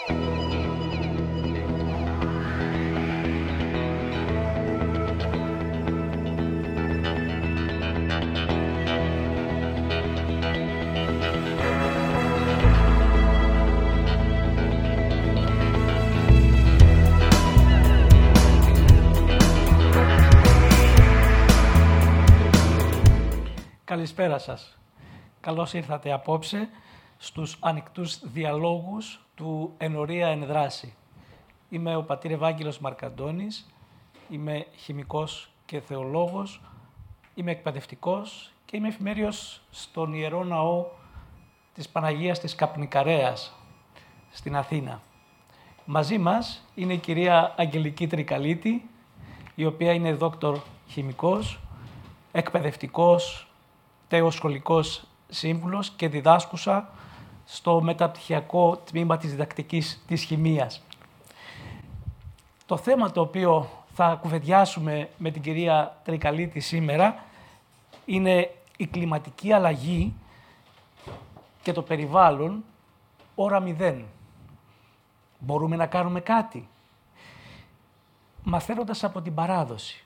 Καλησπέρα σας. Καλώς ήρθατε απόψε στους ανοιχτούς διαλόγους του Ενορία εν δράση. Είμαι ο πατήρ Ευάγγελος Μαρκαντώνης, είμαι χημικός και θεολόγος, είμαι εκπαιδευτικός και είμαι εφημέριος στον Ιερό Ναό της Παναγίας της Καπνικαρέας στην Αθήνα. Μαζί μας είναι η κυρία Αγγελική Τρικαλίτη, η οποία είναι δόκτωρ χημικός, εκπαιδευτικός, τεοσχολικός σύμβουλος και διδάσκουσα στο μεταπτυχιακό τμήμα της διδακτικής της χημείας. Το θέμα το οποίο θα κουβεντιάσουμε με την κυρία Τρικαλίτη σήμερα είναι η κλιματική αλλαγή και το περιβάλλον ώρα 0. Μπορούμε να κάνουμε κάτι, μαθαίνοντας από την παράδοση.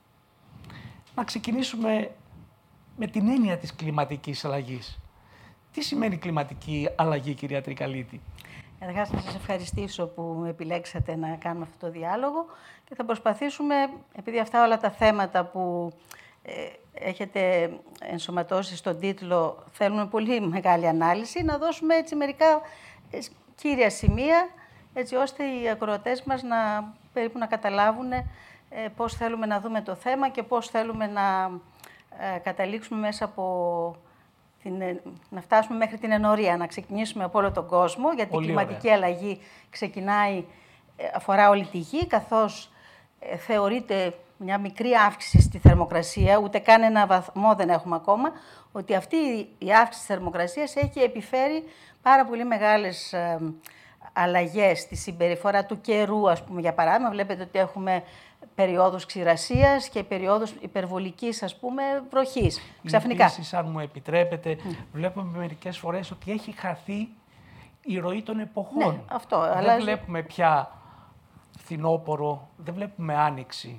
Να ξεκινήσουμε με την έννοια της κλιματικής αλλαγής. Τι σημαίνει κλιματική αλλαγή, κυρία Τρικαλίτη? Καταρχάς, να σας ευχαριστήσω που με επιλέξατε να κάνουμε αυτό το διάλογο και θα προσπαθήσουμε, επειδή αυτά όλα τα θέματα που έχετε ενσωματώσει στον τίτλο θέλουν πολύ μεγάλη ανάλυση, να δώσουμε έτσι μερικά κύρια σημεία, έτσι ώστε οι ακροατές μας περίπου να καταλάβουν πώς θέλουμε να δούμε το θέμα και πώς θέλουμε να καταλήξουμε μέσα από να φτάσουμε μέχρι την ενορία, να ξεκινήσουμε από όλο τον κόσμο, γιατί πολύ η κλιματική ωραία. αλλαγή αφορά όλη τη γη, καθώς θεωρείται μια μικρή αύξηση στη θερμοκρασία, ούτε καν ένα βαθμό δεν έχουμε ακόμα, ότι αυτή η αύξηση της θερμοκρασίας έχει επιφέρει πάρα πολύ μεγάλες αλλαγές στη συμπεριφορά του καιρού, ας πούμε, για παράδειγμα. Βλέπετε ότι έχουμε περιόδους ξηρασίας και περιόδους υπερβολικής, ας πούμε, βροχής. Ξαφνικά. Επίσης, αν μου επιτρέπετε, βλέπουμε μερικές φορές ότι έχει χαθεί η ροή των εποχών. Ναι, αυτό. Δεν βλέπουμε πια φθινόπωρο, δεν βλέπουμε άνοιξη.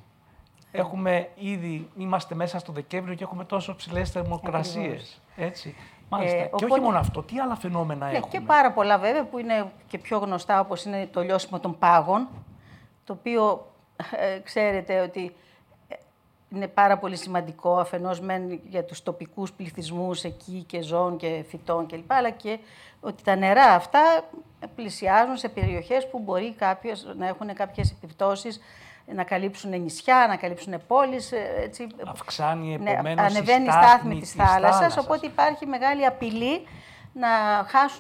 Είμαστε μέσα στο Δεκέμβριο και έχουμε τόσο ψηλές θερμοκρασίες. Έτσι. Μάλιστα. Και όχι μόνο αυτό, τι άλλα φαινόμενα έχουμε? Και πάρα πολλά βέβαια που είναι και πιο γνωστά, όπως είναι το λιώσιμο των πάγων, το οποίο ξέρετε ότι είναι πάρα πολύ σημαντικό αφενός για τους τοπικούς πληθυσμούς εκεί και ζώων και φυτών κλπ. Αλλά και ότι τα νερά αυτά πλησιάζουν σε περιοχές που μπορεί να έχουν κάποιες επιπτώσεις, να καλύψουν νησιά, να καλύψουν πόλεις. Έτσι, αυξάνει επομένως ανεβαίνει η στάθμη της θάλασσας, οπότε υπάρχει μεγάλη απειλή να χάσουν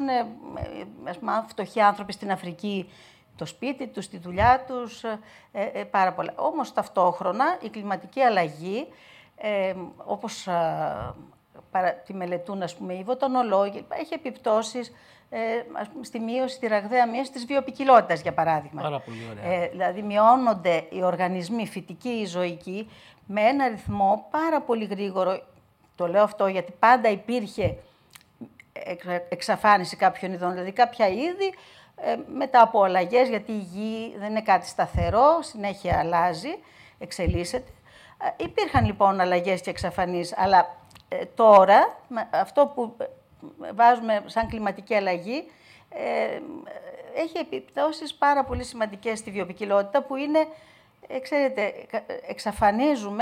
φτωχοί άνθρωποι στην Αφρική το σπίτι τους, τη δουλειά τους, πάρα πολλά. Όμως ταυτόχρονα η κλιματική αλλαγή, όπως τη μελετούν, ας πούμε, οι βοτανολόγοι, έχει επιπτώσεις στη μείωση, τη ραγδαία μείωση της βιοποικιλότητας, για παράδειγμα. Πάρα πολύ ωραία. Δηλαδή μειώνονται οι οργανισμοί φυτικοί ή ζωικοί με ένα ρυθμό πάρα πολύ γρήγορο. Το λέω αυτό γιατί πάντα υπήρχε εξαφάνιση κάποιων ειδών, δηλαδή κάποια είδη μετά από αλλαγές, γιατί η γη δεν είναι κάτι σταθερό, συνέχεια αλλάζει, εξελίσσεται. Υπήρχαν λοιπόν αλλαγές και εξαφανίσεις, αλλά τώρα αυτό που βάζουμε σαν κλιματική αλλαγή έχει επιπτώσεις πάρα πολύ σημαντικές στη βιοποικιλότητα, που είναι, ξέρετε, εξαφανίζουμε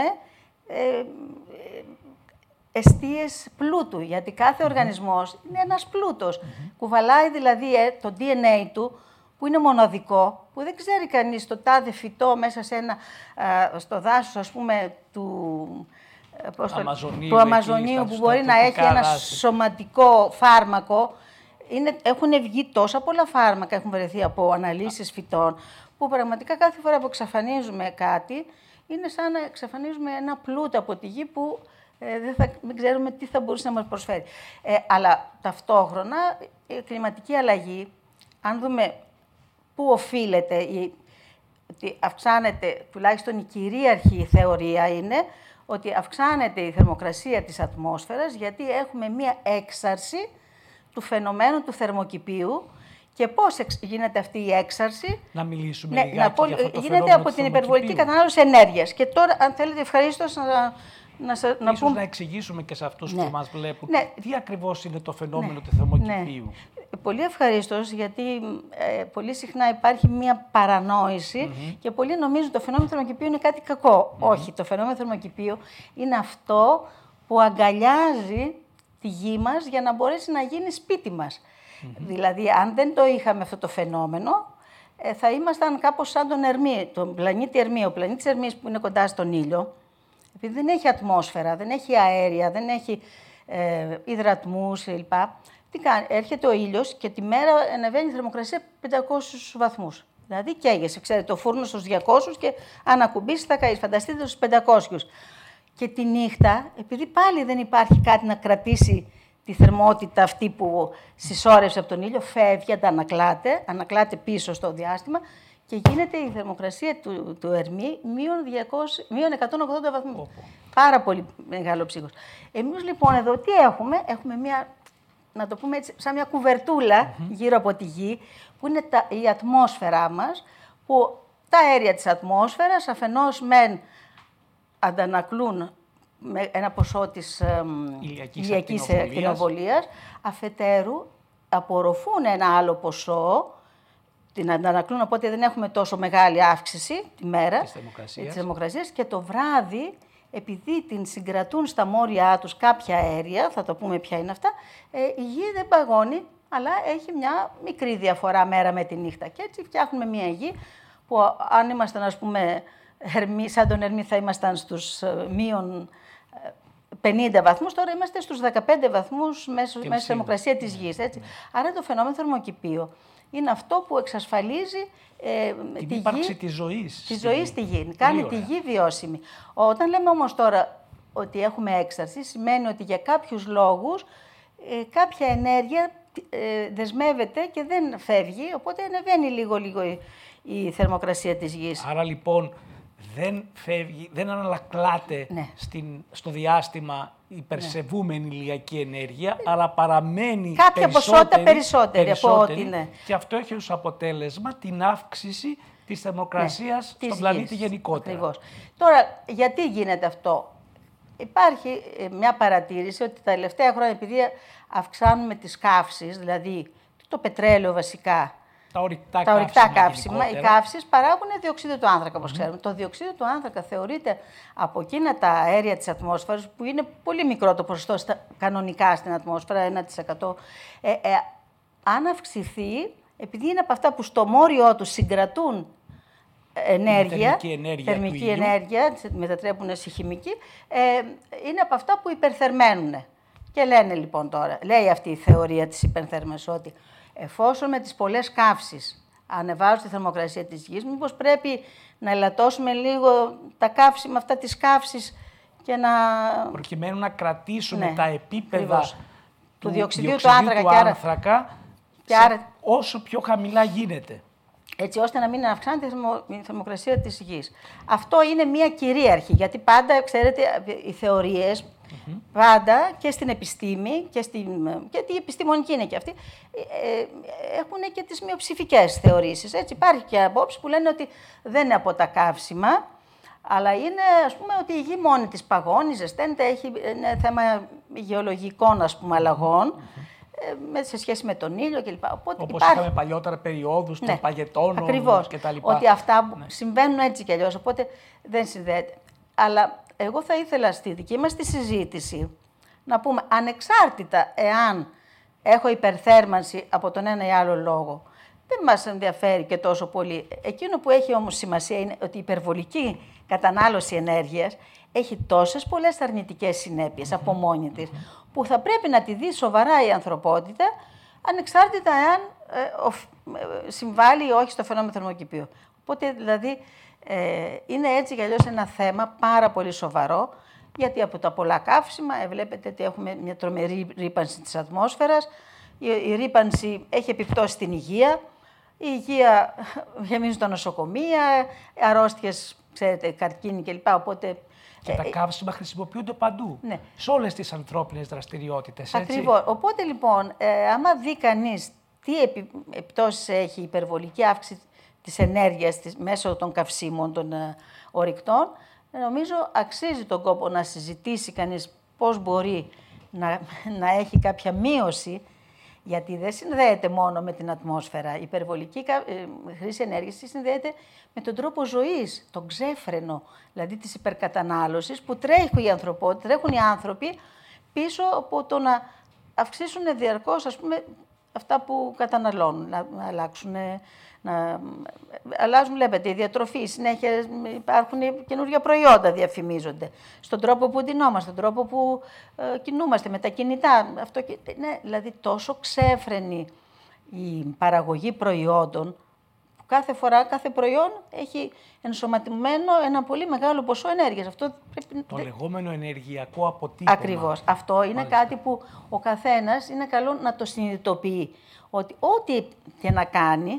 εστίες πλούτου, γιατί κάθε οργανισμός είναι ένας πλούτος. Κουβαλάει δηλαδή το DNA του, που είναι μοναδικό, που δεν ξέρει κανείς το τάδε φυτό μέσα στο δάσος, ας πούμε, του Αμαζονίου, που μπορεί να έχει ένα σωματικό φάρμακο. Έχουν βγει τόσα πολλά φάρμακα, έχουν βρεθεί από αναλύσεις φυτών, που πραγματικά κάθε φορά που εξαφανίζουμε κάτι, είναι σαν να εξαφανίζουμε ένα πλούτο από τη γη που δεν ξέρουμε τι θα μπορούσε να μας προσφέρει. Αλλά ταυτόχρονα η κλιματική αλλαγή, αν δούμε πού οφείλεται, ότι αυξάνεται, τουλάχιστον η κυρίαρχη θεωρία είναι ότι αυξάνεται η θερμοκρασία της ατμόσφαιρας, γιατί έχουμε μία έξαρση του φαινομένου του θερμοκηπίου Και πώς γίνεται αυτή η έξαρση? Να μιλήσουμε λιγάκι για αυτό το γίνεται φαινόμενο από του την υπερβολική θερμοκηπίου. κατανάλωση ενέργειας. Και τώρα, αν θέλετε, ευχαρίστως να Ίσως πούμε... να εξηγήσουμε και σε αυτούς Ναι. που μας βλέπουν Ναι. τι ακριβώς είναι το φαινόμενο Ναι. του θερμοκηπίου. Πολύ ευχαρίστως, γιατί πολύ συχνά υπάρχει μία παρανόηση και πολλοί νομίζουν το φαινόμενο θερμοκηπίου είναι κάτι κακό. Όχι, το φαινόμενο θερμοκηπίου είναι αυτό που αγκαλιάζει τη γη μας για να μπορέσει να γίνει σπίτι μας. Δηλαδή, αν δεν το είχαμε αυτό το φαινόμενο, θα ήμασταν κάπως σαν τον πλανήτη Ερμή. Ο πλανήτης Ερμής που είναι κοντά στον ήλιο, επειδή δεν έχει ατμόσφαιρα, δεν έχει αέρια, δεν έχει υδρατμούς κλπ. Τι κάνει, έρχεται ο ήλιος και τη μέρα ανεβαίνει η θερμοκρασία 500 βαθμούς. Δηλαδή καίγεσαι, ξέρετε, το φούρνο στους 200 και αν ακουμπήσεις θα καείς. Φανταστείτε στους 500. Και τη νύχτα, επειδή πάλι δεν υπάρχει κάτι να κρατήσει τη θερμότητα αυτή που συσσώρευσε από τον ήλιο, φεύγει, ανακλάται πίσω στο διάστημα και γίνεται η θερμοκρασία του Ερμή μείον 180 βαθμούς. Πάρα πολύ μεγάλο ψύχος. Εμείς λοιπόν εδώ τι έχουμε? Έχουμε μια, να το πούμε έτσι, σαν μια κουβερτούλα γύρω από τη γη, που είναι η ατμόσφαιρά μας, που τα αέρια της ατμόσφαιρας αφενός μεν αντανακλούν με ένα ποσό της ηλιακής ακτινοβολίας, αφετέρου απορροφούν ένα άλλο ποσό, την αντανακλούν, οπότε δεν έχουμε τόσο μεγάλη αύξηση τη μέρα της θερμοκρασίας και το βράδυ, επειδή την συγκρατούν στα μόρια τους κάποια αέρια, θα το πούμε ποια είναι αυτά, η γη δεν παγώνει, αλλά έχει μια μικρή διαφορά μέρα με τη νύχτα. Και έτσι φτιάχνουμε μια γη που αν ήμασταν, ας πούμε, σαν τον Ερμή θα ήμασταν στους μείον 50 βαθμούς, τώρα είμαστε στους 15 βαθμούς μέσα στη θερμοκρασία της γης. Έτσι. Άρα το φαινόμενο θερμοκηπίου είναι αυτό που εξασφαλίζει την ύπαρξη της ζωής. Τη ζωή στη γη. Κάνει τη γη βιώσιμη. Όταν λέμε όμως τώρα ότι έχουμε έξαρση, σημαίνει ότι για κάποιους λόγους κάποια ενέργεια δεσμεύεται και δεν φεύγει, οπότε ανεβαίνει λίγο-λίγο η θερμοκρασία της γης. Άρα λοιπόν δεν φεύγει, δεν αναλακλάται στο διάστημα η υπερσεβούμενη ηλιακή ενέργεια, αλλά παραμένει κάποια ποσότητα περισσότερη από ό,τι είναι. Και αυτό έχει ως αποτέλεσμα την αύξηση της θερμοκρασίας στον πλανήτη γενικότερα. Ακριβώς. Τώρα, γιατί γίνεται αυτό? Υπάρχει μια παρατήρηση ότι τα τελευταία χρόνια, επειδή αυξάνουμε τις καύσεις, δηλαδή το πετρέλαιο βασικά, τα ορυκτά καύσιμα, οι καύσεις παράγουν διοξείδιο του άνθρακα, όπως ξέρουμε. Το διοξείδιο του άνθρακα θεωρείται από εκείνα τα αέρια της ατμόσφαιρας, που είναι πολύ μικρό το ποσοστό κανονικά στην ατμόσφαιρα, 1%. Αν αυξηθεί, επειδή είναι από αυτά που στο μόριό τους συγκρατούν θερμική ενέργεια, μετατρέπουν σε χημική, είναι από αυτά που υπερθερμαίνουν. Και λένε λοιπόν τώρα, λέει αυτή η θεωρία της υπερθέρμανσης, ότι εφόσον με τις πολλές καύσεις ανεβάζουν τη θερμοκρασία της γης, μήπως πρέπει να ελαττώσουμε λίγο τα καύσιμα αυτά της καύσης και να... προκειμένου να κρατήσουμε τα επίπεδα του διοξιδίου του άνθρακα και άρα όσο πιο χαμηλά γίνεται. Έτσι ώστε να μην αυξάνεται η θερμοκρασία της γης. Αυτό είναι μια κυρίαρχη, γιατί πάντα, ξέρετε, οι θεωρίες, πάντα και στην επιστήμη, και η επιστημονική είναι και αυτή, έχουν και τις μειοψηφικές θεωρήσεις. Έτσι, υπάρχει και απόψεις που λένε ότι δεν είναι από τα καύσιμα, αλλά είναι, ας πούμε, ότι η γη μόνη της παγώνει, ζεσταίνεται, είναι θέμα γεωλογικών, ας πούμε, αλλαγών, σε σχέση με τον ήλιο κλπ. Όπως είχαμε παλιότερα περιόδους των παγετώνων κτλ. Ότι αυτά συμβαίνουν έτσι κι αλλιώς, οπότε δεν συνδέεται. Αλλά εγώ θα ήθελα στη δική μας τη συζήτηση να πούμε, ανεξάρτητα εάν έχω υπερθέρμανση από τον ένα ή άλλο λόγο, δεν μας ενδιαφέρει και τόσο πολύ. Εκείνο που έχει όμως σημασία είναι ότι η υπερβολική κατανάλωση ενέργειας έχει τόσες πολλές αρνητικές συνέπειες από μόνη της, που θα πρέπει να τη δει σοβαρά η ανθρωπότητα, ανεξάρτητα εάν συμβάλλει ή όχι στο φαινόμενο θερμοκηπίου. Οπότε, δηλαδή, είναι έτσι κι αλλιώς ένα θέμα πάρα πολύ σοβαρό, γιατί από τα πολλά καύσιμα βλέπετε ότι έχουμε μια τρομερή ρύπανση της ατμόσφαιρας. Η ρύπανση έχει επιπτώσει στην υγεία. Η υγεία γεμίζουν τα νοσοκομεία, αρρώστιες, ξέρετε, καρκίνη κλπ. Οπότε, και τα καύσιμα χρησιμοποιούνται παντού, σε όλες τις ανθρώπινες δραστηριότητες. Ακριβώς. Οπότε λοιπόν, άμα δει κανείς τι επιπτώσεις έχει η υπερβολική αύξηση της ενέργειας μέσω των καυσίμων, των ορυκτών, νομίζω αξίζει τον κόπο να συζητήσει κανείς πώς μπορεί να έχει κάποια μείωση, γιατί δεν συνδέεται μόνο με την ατμόσφαιρα. Η υπερβολική χρήση ενέργειας συνδέεται με τον τρόπο ζωής, τον ξέφρενο, δηλαδή της υπερκατανάλωσης που τρέχουν οι άνθρωποι πίσω από το να αυξήσουν διαρκώς, ας πούμε, αυτά που καταναλώνουν, να αλλάξουν, αλλάζουν, βλέπετε, η διατροφή, συνέχεια υπάρχουν καινούργια προϊόντα, διαφημίζονται, στον τρόπο που ντυνόμαστε, στον τρόπο που κινούμαστε με τα κινητά. Ναι, δηλαδή τόσο ξέφρενη η παραγωγή προϊόντων, που κάθε φορά, κάθε προϊόν έχει ενσωματωμένο ένα πολύ μεγάλο ποσό ενέργειας. Αυτό το λεγόμενο ενεργειακό αποτύπωμα. Ακριβώς. Αυτό είναι κάτι που ο καθένας είναι καλό να το συνειδητοποιεί. Ότι ό,τι και να κάνει,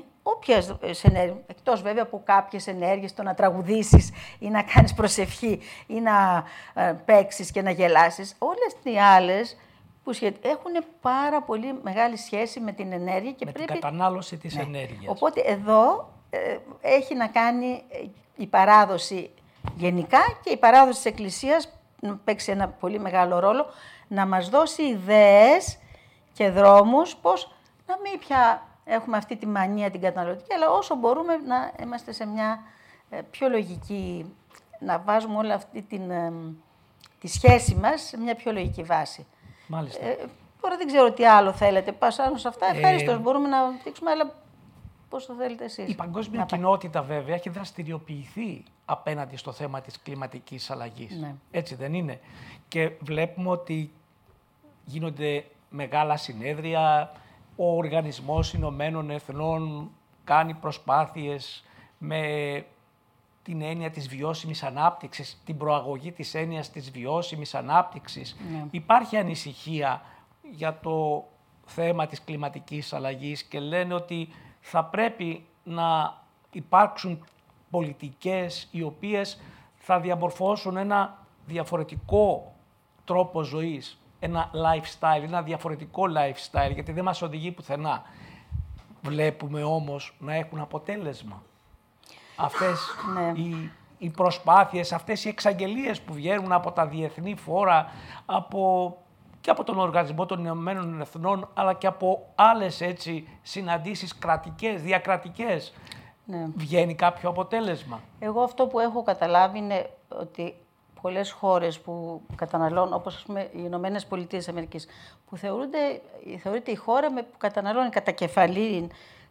εκτός βέβαια από κάποιες ενέργειες, το να τραγουδήσεις ή να κάνεις προσευχή ή να παίξεις και να γελάσεις, όλες οι άλλες που έχουν πάρα πολύ μεγάλη σχέση με την ενέργεια και την κατανάλωση της ενέργειας. Οπότε εδώ έχει να κάνει η παράδοση γενικά και η παράδοση της Εκκλησίας να παίξει ένα πολύ μεγάλο ρόλο, να μας δώσει ιδέες και δρόμους πώς να μην πια έχουμε αυτή τη μανία την καταναλωτική, αλλά όσο μπορούμε να είμαστε σε μια πιο λογική, να βάζουμε όλη αυτή τη σχέση μας σε μια πιο λογική βάση. Μάλιστα. Τώρα δεν ξέρω τι άλλο θέλετε. Πάνω σε αυτά, ευχαριστώς. Μπορούμε να δείξουμε, αλλά πώς το θέλετε εσείς. Η παγκόσμια κοινότητα βέβαια έχει δραστηριοποιηθεί απέναντι στο θέμα της κλιματικής αλλαγής. Ναι. Έτσι δεν είναι? Και βλέπουμε ότι γίνονται μεγάλα συνέδρια, ο Οργανισμός Ηνωμένων Εθνών κάνει προσπάθειες με την έννοια της βιώσιμης ανάπτυξης, την προαγωγή της έννοιας της βιώσιμης ανάπτυξης. Ναι. Υπάρχει ανησυχία για το θέμα της κλιματικής αλλαγής και λένε ότι θα πρέπει να υπάρξουν πολιτικές οι οποίες θα διαμορφώσουν ένα διαφορετικό τρόπο ζωής, ένα lifestyle, ένα διαφορετικό lifestyle, γιατί δεν μας οδηγεί πουθενά. Βλέπουμε όμως να έχουν αποτέλεσμα αυτές οι προσπάθειες, αυτές οι εξαγγελίες που βγαίνουν από τα διεθνή φόρα, και από τον Οργανισμό των Ηνωμένων Εθνών, αλλά και από άλλες συναντήσεις κρατικές, διακρατικές. Ναι. Βγαίνει κάποιο αποτέλεσμα? Εγώ αυτό που έχω καταλάβει είναι ότι πολλές χώρες που καταναλώνουν, όπως ας πούμε οι Ηνωμένες Πολιτείες Αμερικής, που θεωρείται η χώρα που καταναλώνει κατά κεφαλή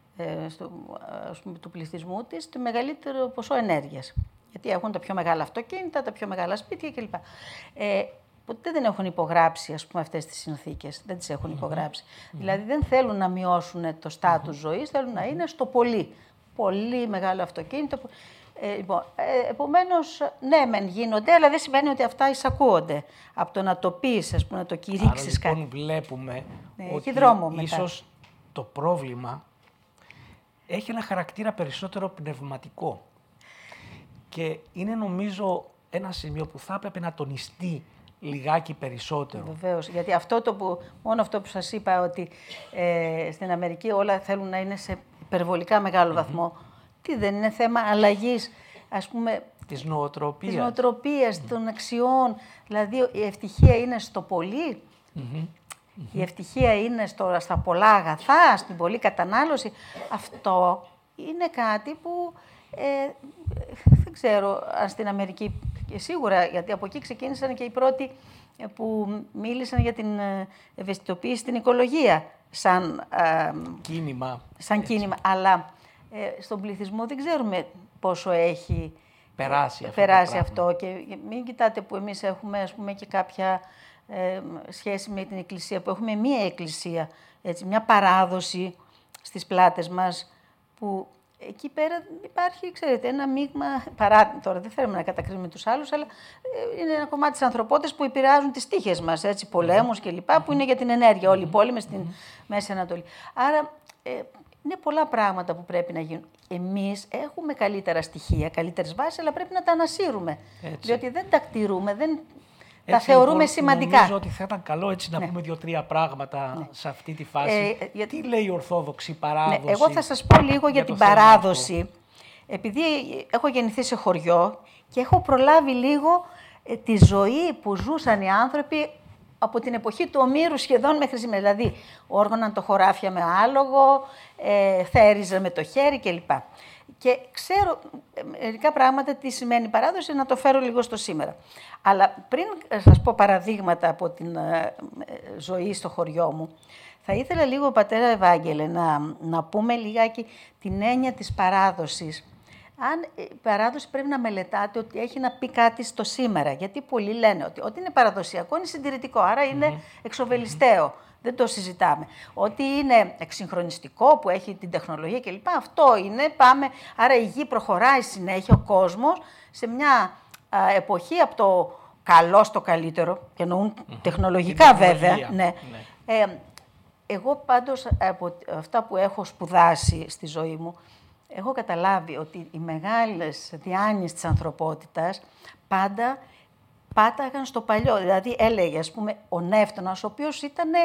του πληθυσμού της το μεγαλύτερο ποσό ενέργειας. Γιατί έχουν τα πιο μεγάλα αυτοκίνητα, τα πιο μεγάλα σπίτια κλπ. Ποτέ δεν έχουν υπογράψει, ας πούμε, αυτές τις συνθήκες. Δεν τις έχουν υπογράψει. Δηλαδή δεν θέλουν να μειώσουν το στάτους ζωής, θέλουν να είναι στο πολύ μεγάλο αυτοκίνητο. Επομένως, ναι, μεν γίνονται, αλλά δεν σημαίνει ότι αυτά εισακούονται. Από το να το πεις, ας πούμε, να το κηρύξεις κάτι. Λοιπόν, βλέπουμε ότι ίσως το πρόβλημα έχει ένα χαρακτήρα περισσότερο πνευματικό. Και είναι, νομίζω, ένα σημείο που θα έπρεπε να τονιστεί λιγάκι περισσότερο. Βεβαίως, γιατί μόνο αυτό που σας είπα, ότι στην Αμερική όλα θέλουν να είναι σε υπερβολικά μεγάλο βαθμό. Τι δεν είναι θέμα αλλαγής, ας πούμε, της νοοτροπίας, των αξιών. Δηλαδή η ευτυχία είναι στο πολύ, η ευτυχία είναι στα πολλά αγαθά, στην πολλή κατανάλωση. Αυτό είναι κάτι που δεν ξέρω αν στην Αμερική, και σίγουρα, γιατί από εκεί ξεκίνησαν και οι πρώτοι που μίλησαν για την ευαισθητοποίηση στην οικολογία σαν κίνημα. Αλλά στον πληθυσμό δεν ξέρουμε πόσο έχει περάσει αυτό. Και μην κοιτάτε που εμείς έχουμε, ας πούμε, και κάποια σχέση με την Εκκλησία, που έχουμε μία Εκκλησία, μια παράδοση στις πλάτες μας, που εκεί πέρα υπάρχει, ξέρετε, ένα μείγμα, τώρα δεν θέλουμε να κατακρίνουμε τους άλλους, αλλά είναι ένα κομμάτι της ανθρωπότητας που επηρεάζουν τις τύχες μας, πολέμους κλπ, που είναι για την ενέργεια, όλοι οι πόλεμοι στην Μέση Ανατολή. Άρα, είναι πολλά πράγματα που πρέπει να γίνουν. Εμείς έχουμε καλύτερα στοιχεία, καλύτερες βάσεις, αλλά πρέπει να τα ανασύρουμε. Διότι δεν τα κτηρούμε, τα θεωρούμε σημαντικά. Νομίζω ότι θα ήταν καλό έτσι να πούμε 2-3 πράγματα σε αυτή τη φάση. Τι λέει η Ορθόδοξη παράδοση? Εγώ θα σας πω λίγο για την παράδοση. Επειδή έχω γεννηθεί σε χωριό και έχω προλάβει λίγο τη ζωή που ζούσαν οι άνθρωποι από την εποχή του Ομήρου σχεδόν μέχρι σήμερα. Δηλαδή, όργωναν το χωράφια με άλογο, θέριζαν με το χέρι κλπ. Και ξέρω μερικά πράγματα τι σημαίνει παράδοση, να το φέρω λίγο στο σήμερα. Αλλά πριν σας πω παραδείγματα από την ζωή στο χωριό μου, θα ήθελα λίγο, πατέρα Ευάγγελε, να πούμε λιγάκι την έννοια της παράδοσης. Αν η παράδοση πρέπει να μελετάτε ότι έχει να πει κάτι στο σήμερα. Γιατί πολλοί λένε ότι ό,τι είναι παραδοσιακό είναι συντηρητικό, άρα είναι εξοβελισταίο. Δεν το συζητάμε. Ότι είναι εξυγχρονιστικό που έχει την τεχνολογία κλπ. Αυτό είναι, πάμε. Άρα η γη προχωράει συνέχεια, ο κόσμος, σε μια εποχή από το καλό στο καλύτερο, και εννοούν τεχνολογικά βέβαια. Ναι. Εγώ πάντως από αυτά που έχω σπουδάσει στη ζωή μου, έχω καταλάβει ότι οι μεγάλες διάνοιες της ανθρωπότητας πάντα πάταγαν στο παλιό. Δηλαδή έλεγε, ας πούμε, ο Νεύτωνας, ο οποίος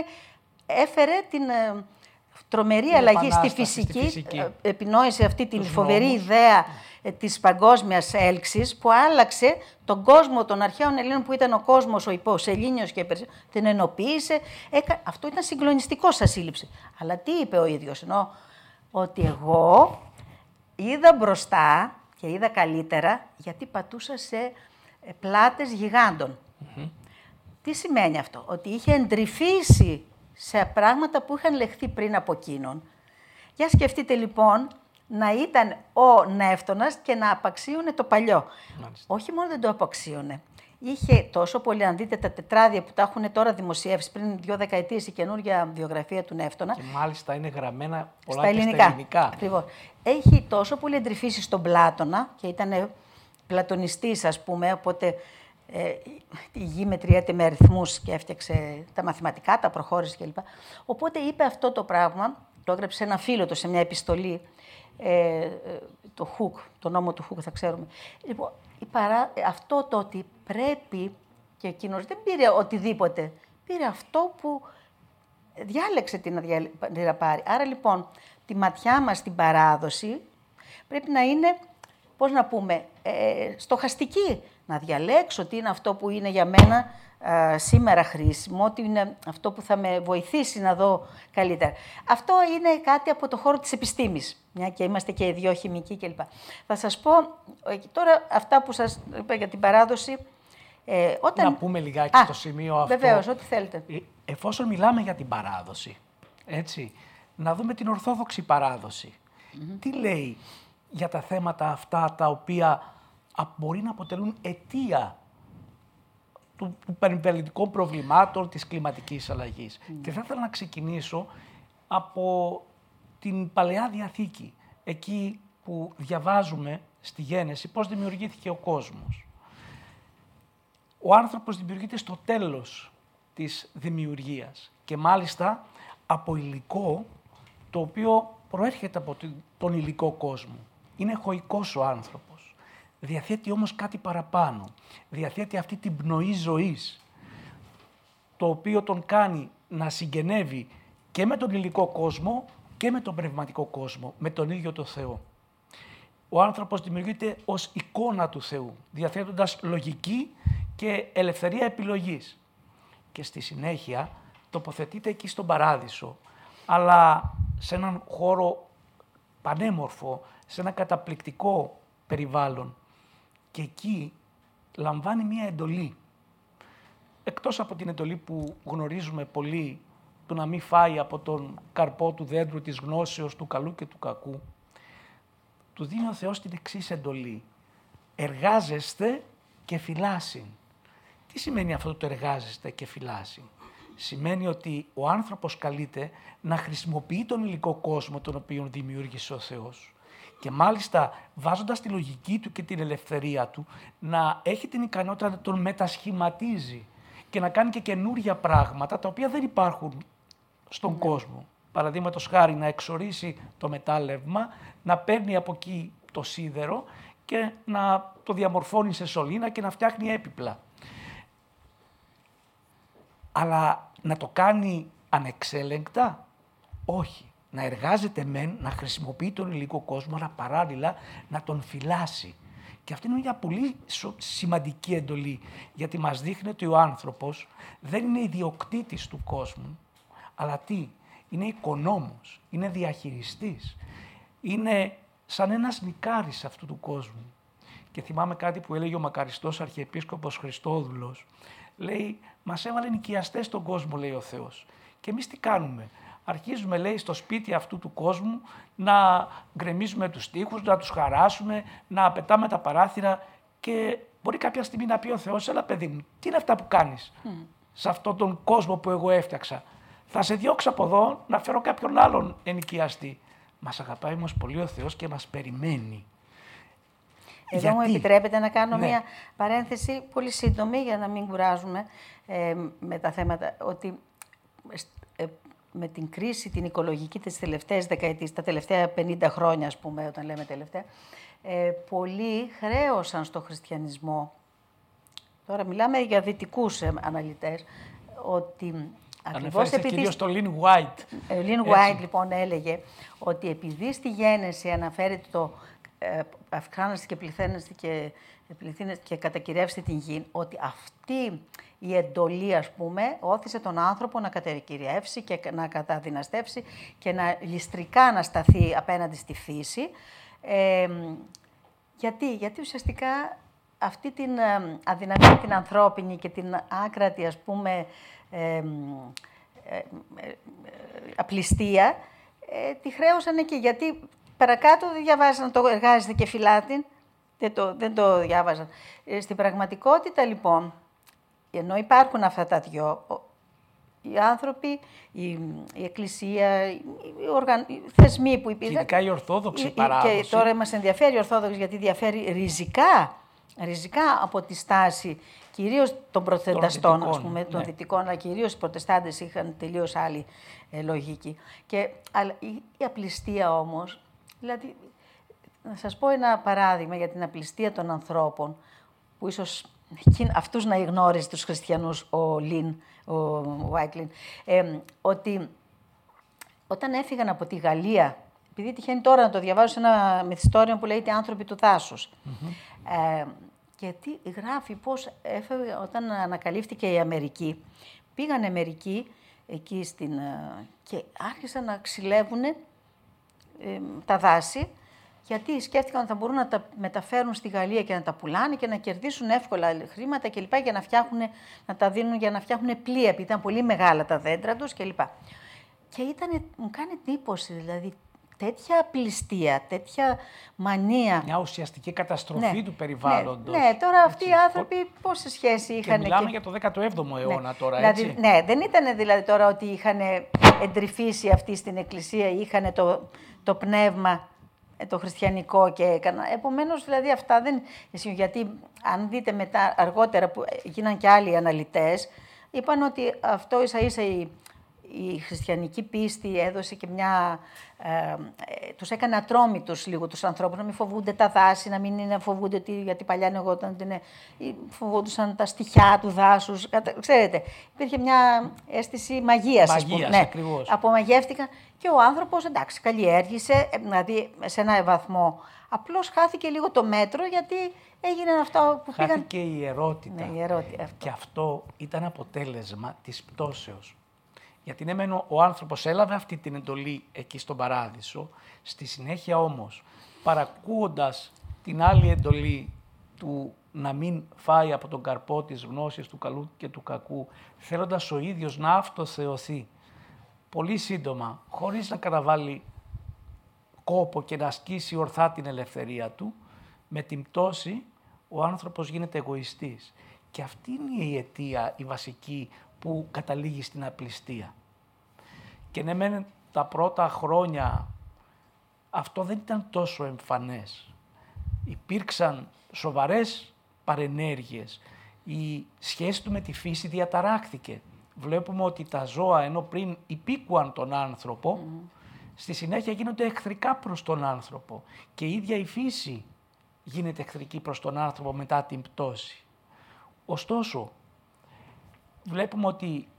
έφερε την τρομερή αλλαγή στη φυσική, επινόησε αυτή την φοβερή ιδέα της παγκόσμιας έλξης που άλλαξε τον κόσμο των αρχαίων Ελλήνων που ήταν ο κόσμος ο υποσελήνιος και την ενοποίησε. Αυτό ήταν συγκλονιστικό σαν σύλληψη. Αλλά τι είπε ο ίδιος? Ότι εγώ είδα μπροστά και είδα καλύτερα γιατί πατούσα σε πλάτες γιγάντων. Τι σημαίνει αυτό? Ότι είχε εντρυφήσει σε πράγματα που είχαν λεχθεί πριν από εκείνον. Για σκεφτείτε λοιπόν να ήταν ο Νεύτωνας και να απαξίωνε το παλιό. Μάλιστα. Όχι μόνο δεν το απαξίωνε. Είχε τόσο πολύ, αν δείτε τα τετράδια που τα έχουν τώρα δημοσιεύσει πριν 2 δεκαετίες η καινούργια βιογραφία του Νεύτωνα. Και μάλιστα είναι γραμμένα πολλά στα ελληνικά. Ακριβώς. Έχει τόσο πολύ εντρυφήσει στον Πλάτωνα και ήταν πλατωνιστής, ας πούμε, οπότε η γη μετριέται με αριθμούς και έφτιαξε τα μαθηματικά, τα προχώρησε κλπ. Οπότε είπε αυτό το πράγμα, το έγραψε ένα φίλο του σε μια επιστολή, το Χουκ, το νόμο του Χουκ θα ξέρουμε. Λοιπόν, αυτό το ότι πρέπει, και εκείνος δεν πήρε οτιδήποτε, πήρε αυτό που διάλεξε να πάρει. Άρα λοιπόν, τη ματιά μας στην παράδοση πρέπει να είναι, πώς να πούμε, στοχαστική. Να διαλέξω τι είναι αυτό που είναι για μένα σήμερα χρήσιμο, τι είναι αυτό που θα με βοηθήσει να δω καλύτερα. Αυτό είναι κάτι από το χώρο της επιστήμης, μια και είμαστε και οι δύο χημικοί κλπ. Θα σας πω τώρα αυτά που σας είπα για την παράδοση. Να πούμε λιγάκι στο σημείο αυτό. Βεβαίως, ό,τι θέλετε. Εφόσον μιλάμε για την παράδοση, έτσι, να δούμε την Ορθόδοξη παράδοση. Τι λέει για τα θέματα αυτά τα οποία μπορεί να αποτελούν αιτία του περιβαλλοντικών προβλημάτων, της κλιματικής αλλαγής. Και θα ήθελα να ξεκινήσω από την Παλαιά Διαθήκη, εκεί που διαβάζουμε στη Γένεση πώς δημιουργήθηκε ο κόσμος. Ο άνθρωπος δημιουργείται στο τέλος της δημιουργίας και μάλιστα από υλικό το οποίο προέρχεται από τον υλικό κόσμο. Είναι χωικός ο άνθρωπος. Διαθέτει όμως κάτι παραπάνω. Διαθέτει αυτή την πνοή ζωής, το οποίο τον κάνει να συγγενεύει και με τον υλικό κόσμο και με τον πνευματικό κόσμο, με τον ίδιο το Θεό. Ο άνθρωπος δημιουργείται ως εικόνα του Θεού, διαθέτοντας λογική και ελευθερία επιλογής. Και στη συνέχεια τοποθετείται εκεί στον Παράδεισο, αλλά σε έναν χώρο πανέμορφο, σε ένα καταπληκτικό περιβάλλον. Και εκεί λαμβάνει μία εντολή. Εκτός από την εντολή που γνωρίζουμε πολύ, του να μην φάει από τον καρπό του δέντρου της γνώσεως του καλού και του κακού, του δίνει ο Θεός την εξής εντολή. Εργάζεστε και φυλάσσειν. Τι σημαίνει αυτό το εργάζεστε και φυλάσσειν? Σημαίνει ότι ο άνθρωπος καλείται να χρησιμοποιεί τον υλικό κόσμο τον οποίο δημιούργησε ο Θεός. Και μάλιστα βάζοντας τη λογική του και την ελευθερία του να έχει την ικανότητα να τον μετασχηματίζει και να κάνει και καινούργια πράγματα τα οποία δεν υπάρχουν στον κόσμο. Παραδείγματος χάρη να εξορίσει το μετάλλευμα, να παίρνει από εκεί το σίδερο και να το διαμορφώνει σε σωλήνα και να φτιάχνει έπιπλα. Αλλά να το κάνει ανεξέλεγκτα, όχι. Να εργάζεται μεν, να χρησιμοποιεί τον υλικό κόσμο, αλλά παράλληλα να τον φυλάσει. Και αυτή είναι μια πολύ σημαντική εντολή, γιατί μας δείχνει ότι ο άνθρωπος δεν είναι ιδιοκτήτης του κόσμου, αλλά τι, είναι οικονόμος, είναι διαχειριστής, είναι σαν ένας νικάρης αυτού του κόσμου. Και θυμάμαι κάτι που έλεγε ο μακαριστός Αρχιεπίσκοπος Χριστόδουλος. Λέει, μας έβαλε νοικιαστές στον κόσμο, λέει ο Θεός. Και εμείς τι κάνουμε? Αρχίζουμε, λέει, στο σπίτι αυτού του κόσμου να γκρεμίζουμε τους τοίχους, να τους χαράσουμε, να πετάμε τα παράθυρα και μπορεί κάποια στιγμή να πει ο Θεός, έλα παιδί μου, τι είναι αυτά που κάνεις σε αυτόν τον κόσμο που εγώ έφτιαξα? Θα σε διώξω από εδώ να φέρω κάποιον άλλον ενοικιαστή. Μας αγαπάει όμως πολύ ο Θεός και μας περιμένει. Εδώ μου επιτρέπετε να κάνω μια παρένθεση πολύ σύντομη για να μην κουράζουμε με τα θέματα, ότι με την κρίση την οικολογική τις τελευταίες δεκαετίες, τα τελευταία 50 χρόνια ας πούμε, όταν λέμε τελευταία, πολλοί χρέωσαν στο χριστιανισμό, τώρα μιλάμε για δυτικούς αναλυτές, ότι ακριβώς επειδή... κυρίως το Lynn White. Lynn White λοιπόν έλεγε ότι επειδή στη γένεση αναφέρεται το αυξάνεστε και πληθαίνεστε και κατακυρεύστε την γη, ότι αυτή η εντολή, ας πούμε, όθησε τον άνθρωπο να κατακυριεύσει και να καταδυναστεύσει και να ληστρικά να σταθεί απέναντι στη φύση. Γιατί ουσιαστικά αυτή την αδυναμία την ανθρώπινη και την άκρατη, ας πούμε, απληστία, τη χρέωσαν και γιατί παρακάτω δεν διαβάζαν το εργάζεται και φυλάτην, δεν το διάβαζαν. Στην πραγματικότητα, λοιπόν, ενώ υπάρχουν αυτά τα δυο, οι άνθρωποι, η Εκκλησία, οι θεσμοί που υπήρχαν... Ειδικά η Ορθόδοξη παράδοση. Και τώρα μας ενδιαφέρει η Ορθόδοξη γιατί διαφέρει ριζικά από τη στάση κυρίως των προθενταστών, ας πούμε, των δυτικών, αλλά κυρίως οι προτεστάντες είχαν τελείως άλλη λογική. Αλλά η απληστία όμως, δηλαδή, να σας πω ένα παράδειγμα για την απληστία των ανθρώπων, που ίσως αυτούς να γνώριζε τους χριστιανούς ο Whitelin, ότι όταν έφυγαν από τη Γαλλία, επειδή τυχαίνει τώρα να το διαβάζω σε ένα μυθιστόρημα που λέγεται «Άνθρωποι του δάσους», γιατί γράφει πώς έφυγε όταν ανακαλύφθηκε η Αμερική. Πήγανε μερικοί εκεί και άρχισαν να ξυλεύουν τα δάση, γιατί σκέφτηκαν ότι θα μπορούν να τα μεταφέρουν στη Γαλλία και να τα πουλάνε και να κερδίσουν εύκολα χρήματα κλπ. Να τα δίνουν για να φτιάχνουν πλοία, επειδή ήταν πολύ μεγάλα τα δέντρα τους κλπ. Και μου κάνει εντύπωση, δηλαδή, τέτοια απληστία, τέτοια μανία. Μια ουσιαστική καταστροφή του περιβάλλοντος. Ναι, τώρα αυτοί οι άνθρωποι πόση σχέση είχαν. Και μιλάμε για το 17ο αιώνα τώρα, δηλαδή, έτσι. Ναι, δεν ήταν δηλαδή τώρα ότι είχαν εντρυφήσει αυτοί στην Εκκλησία, είχαν το πνεύμα το χριστιανικό και έκανα. Επομένως, δηλαδή, αυτά δεν ισχύουν. Γιατί αν δείτε μετά, αργότερα που γίναν και άλλοι αναλυτές, είπαν ότι αυτό ίσα-ίσα η χριστιανική πίστη έδωσε και τους έκανε ατρόμητους λίγο τους ανθρώπους, να μην φοβούνται τα δάση, να μην φοβούνται γιατί παλιά φοβόντουσαν τα στοιχιά του δάσους. Ξέρετε, υπήρχε μια αίσθηση μαγείας, ας πούμε. Ακριβώς. Απομαγεύτηκαν και ο άνθρωπος, εντάξει, καλλιέργησε, δηλαδή σε ένα βαθμό. Απλώς χάθηκε λίγο το μέτρο, γιατί έγιναν αυτά που πήγαν... Χάθηκε η ιερότητα. Ναι, η ιερότητα. Και αυτό ήταν αποτέλεσμα της πτώσεως. Γιατί ναι, ο άνθρωπος έλαβε αυτή την εντολή εκεί στον Παράδεισο, στη συνέχεια όμως, παρακούοντας την άλλη εντολή του να μην φάει από τον καρπό της γνώσης του καλού και του κακού, θέλοντας ο ίδιος να αυτοθεωθεί, πολύ σύντομα, χωρίς να καταβάλει κόπο και να ασκήσει ορθά την ελευθερία του, με την πτώση ο άνθρωπος γίνεται εγωιστής. Και αυτή είναι η αιτία, η βασική, που καταλήγει στην απληστία. Και ναι, μεν τα πρώτα χρόνια αυτό δεν ήταν τόσο εμφανές. Υπήρξαν σοβαρές παρενέργειες. Η σχέση του με τη φύση διαταράχθηκε. Βλέπουμε ότι τα ζώα, ενώ πριν υπήκουαν τον άνθρωπο, στη συνέχεια γίνονται εχθρικά προς τον άνθρωπο. Και η ίδια η φύση γίνεται εχθρική προς τον άνθρωπο μετά την πτώση. Ωστόσο, βλέπουμε ότι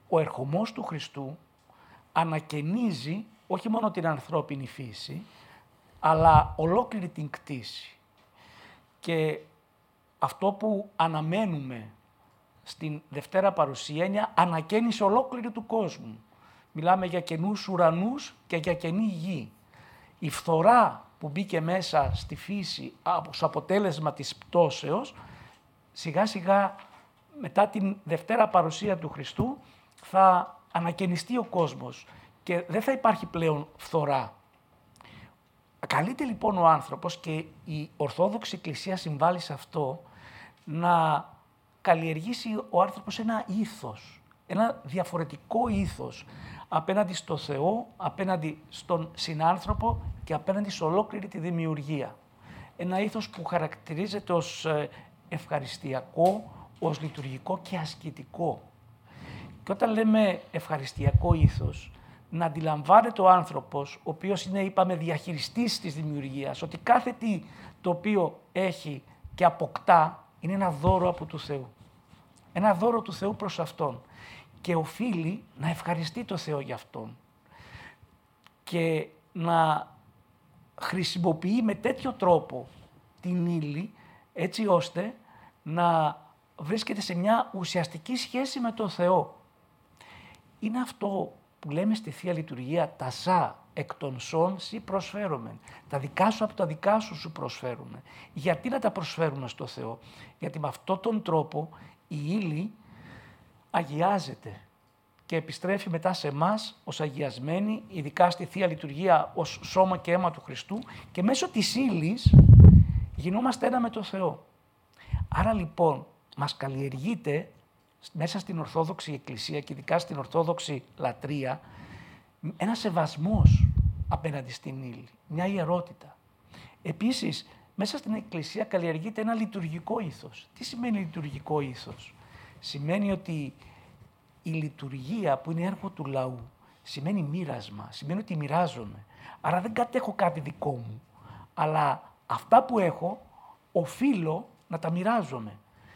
ο ερχομός του Χριστού ανακαινίζει όχι μόνο την ανθρώπινη φύση, αλλά ολόκληρη την κτήση. Και αυτό που αναμένουμε στην Δευτέρα Παρουσία είναι ανακαίνιση ολόκληρη του κόσμου. Μιλάμε για καινούς ουρανούς και για καινή γη. Η φθορά που μπήκε μέσα στη φύση ως αποτέλεσμα της πτώσεως, σιγά σιγά μετά την Δευτέρα Παρουσία του Χριστού θα ανακαινιστεί ο κόσμος και δεν θα υπάρχει πλέον φθορά. Καλείται λοιπόν ο άνθρωπος, και η Ορθόδοξη Εκκλησία συμβάλλει σε αυτό, να καλλιεργήσει ο άνθρωπος ένα ήθος, ένα διαφορετικό ήθος απέναντι στο Θεό, απέναντι στον συνάνθρωπο και απέναντι σε ολόκληρη τη δημιουργία. Ένα ήθος που χαρακτηρίζεται ως ευχαριστιακό, ως λειτουργικό και ασκητικό. Και όταν λέμε ευχαριστιακό ήθος, να αντιλαμβάνεται ο άνθρωπος, ο οποίος είναι, είπαμε, διαχειριστής της δημιουργίας, ότι κάθε τι το οποίο έχει και αποκτά είναι ένα δώρο από του Θεού. Ένα δώρο του Θεού προς Αυτόν. Και οφείλει να ευχαριστεί το Θεό για Αυτόν. Και να χρησιμοποιεί με τέτοιο τρόπο την ύλη, έτσι ώστε να βρίσκεται σε μια ουσιαστική σχέση με τον Θεό. Είναι αυτό που λέμε στη Θεία Λειτουργία, τα σα εκ των σών σοι προσφέρομεν. Τα δικά σου από τα δικά σου σου προσφέρουμε. Γιατί να τα προσφέρουμε στο Θεό? Γιατί με αυτόν τον τρόπο η ύλη αγιάζεται και επιστρέφει μετά σε εμάς ως αγιασμένη, ειδικά στη Θεία Λειτουργία ως σώμα και αίμα του Χριστού, και μέσω της ύλης γινόμαστε ένα με το Θεό. Άρα λοιπόν μας καλλιεργείται μέσα στην Ορθόδοξη Εκκλησία και ειδικά στην Ορθόδοξη λατρεία ένα σεβασμός απέναντι στην ύλη, μια ιερότητα. Επίσης, μέσα στην Εκκλησία καλλιεργείται ένα λειτουργικό ήθος. Τι σημαίνει λειτουργικό ήθος? Σημαίνει ότι η λειτουργία που είναι έργο του λαού σημαίνει μοίρασμα, σημαίνει ότι μοιράζομαι. Άρα δεν κατέχω κάτι δικό μου, αλλά αυτά που έχω οφείλω να τα μοιράζομαι.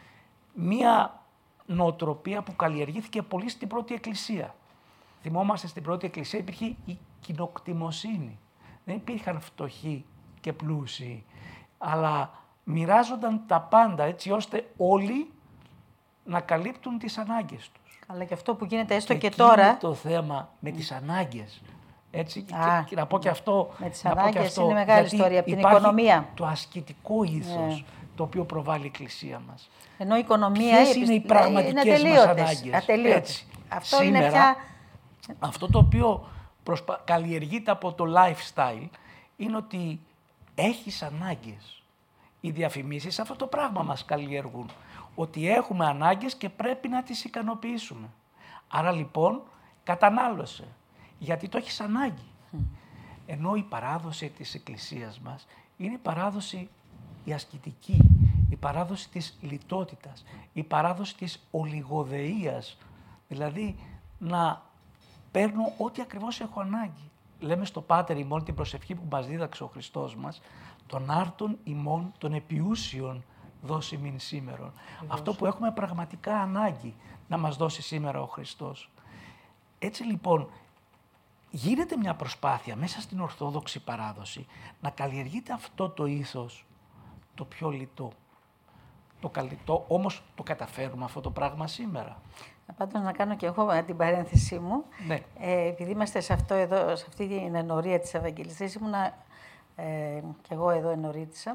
Μία νοοτροπία που καλλιεργήθηκε πολύ στην πρώτη Εκκλησία. Θυμόμαστε, στην πρώτη Εκκλησία υπήρχε η κοινοκτημοσύνη. Δεν υπήρχαν φτωχοί και πλούσιοι, αλλά μοιράζονταν τα πάντα έτσι ώστε όλοι να καλύπτουν τις ανάγκες τους. Αλλά και αυτό που γίνεται έστω και τώρα. τώρα. Είναι το θέμα με τις ανάγκες. Έτσι, και να πω και αυτό. Με τις ανάγκες είναι μεγάλη ιστορία από την οικονομία. Το ασκητικό ήθος το οποίο προβάλλει η Εκκλησία μας. Ενώ η οικονομία είναι οι πραγματικές μας ανάγκες. Ατελείωτες. Αυτό σήμερα, είναι πια... αυτό το οποίο καλλιεργείται από το lifestyle είναι ότι έχεις ανάγκες. Οι διαφημίσεις αυτό το πράγμα μας καλλιεργούν. Ότι έχουμε ανάγκες και πρέπει να τις ικανοποιήσουμε. Άρα λοιπόν κατανάλωσε, γιατί το έχεις ανάγκη. Ενώ η παράδοση της Εκκλησίας μας είναι η παράδοση η ασκητική, η παράδοση της λιτότητας, η παράδοση της ολιγοδεΐας, δηλαδή να παίρνω ό,τι ακριβώς έχω ανάγκη. Λέμε στο Πάτερ ημών την προσευχή που μας δίδαξε ο Χριστός μας, τον άρτον ημών των επιούσιων δώσει μην σήμερον. Αυτό που έχουμε πραγματικά ανάγκη να μας δώσει σήμερα ο Χριστός. Έτσι λοιπόν γίνεται μια προσπάθεια μέσα στην Ορθόδοξη παράδοση να καλλιεργείται αυτό το ήθος το πιο λιτό. Το καλυτό, όμως το καταφέρουμε αυτό το πράγμα σήμερα. Πάντως να κάνω και εγώ την παρένθεσή μου. Ναι. Επειδή είμαστε σε αυτή την ενορία της Ευαγγελιστής, ήμουνα και εγώ εδώ ενορίτησα,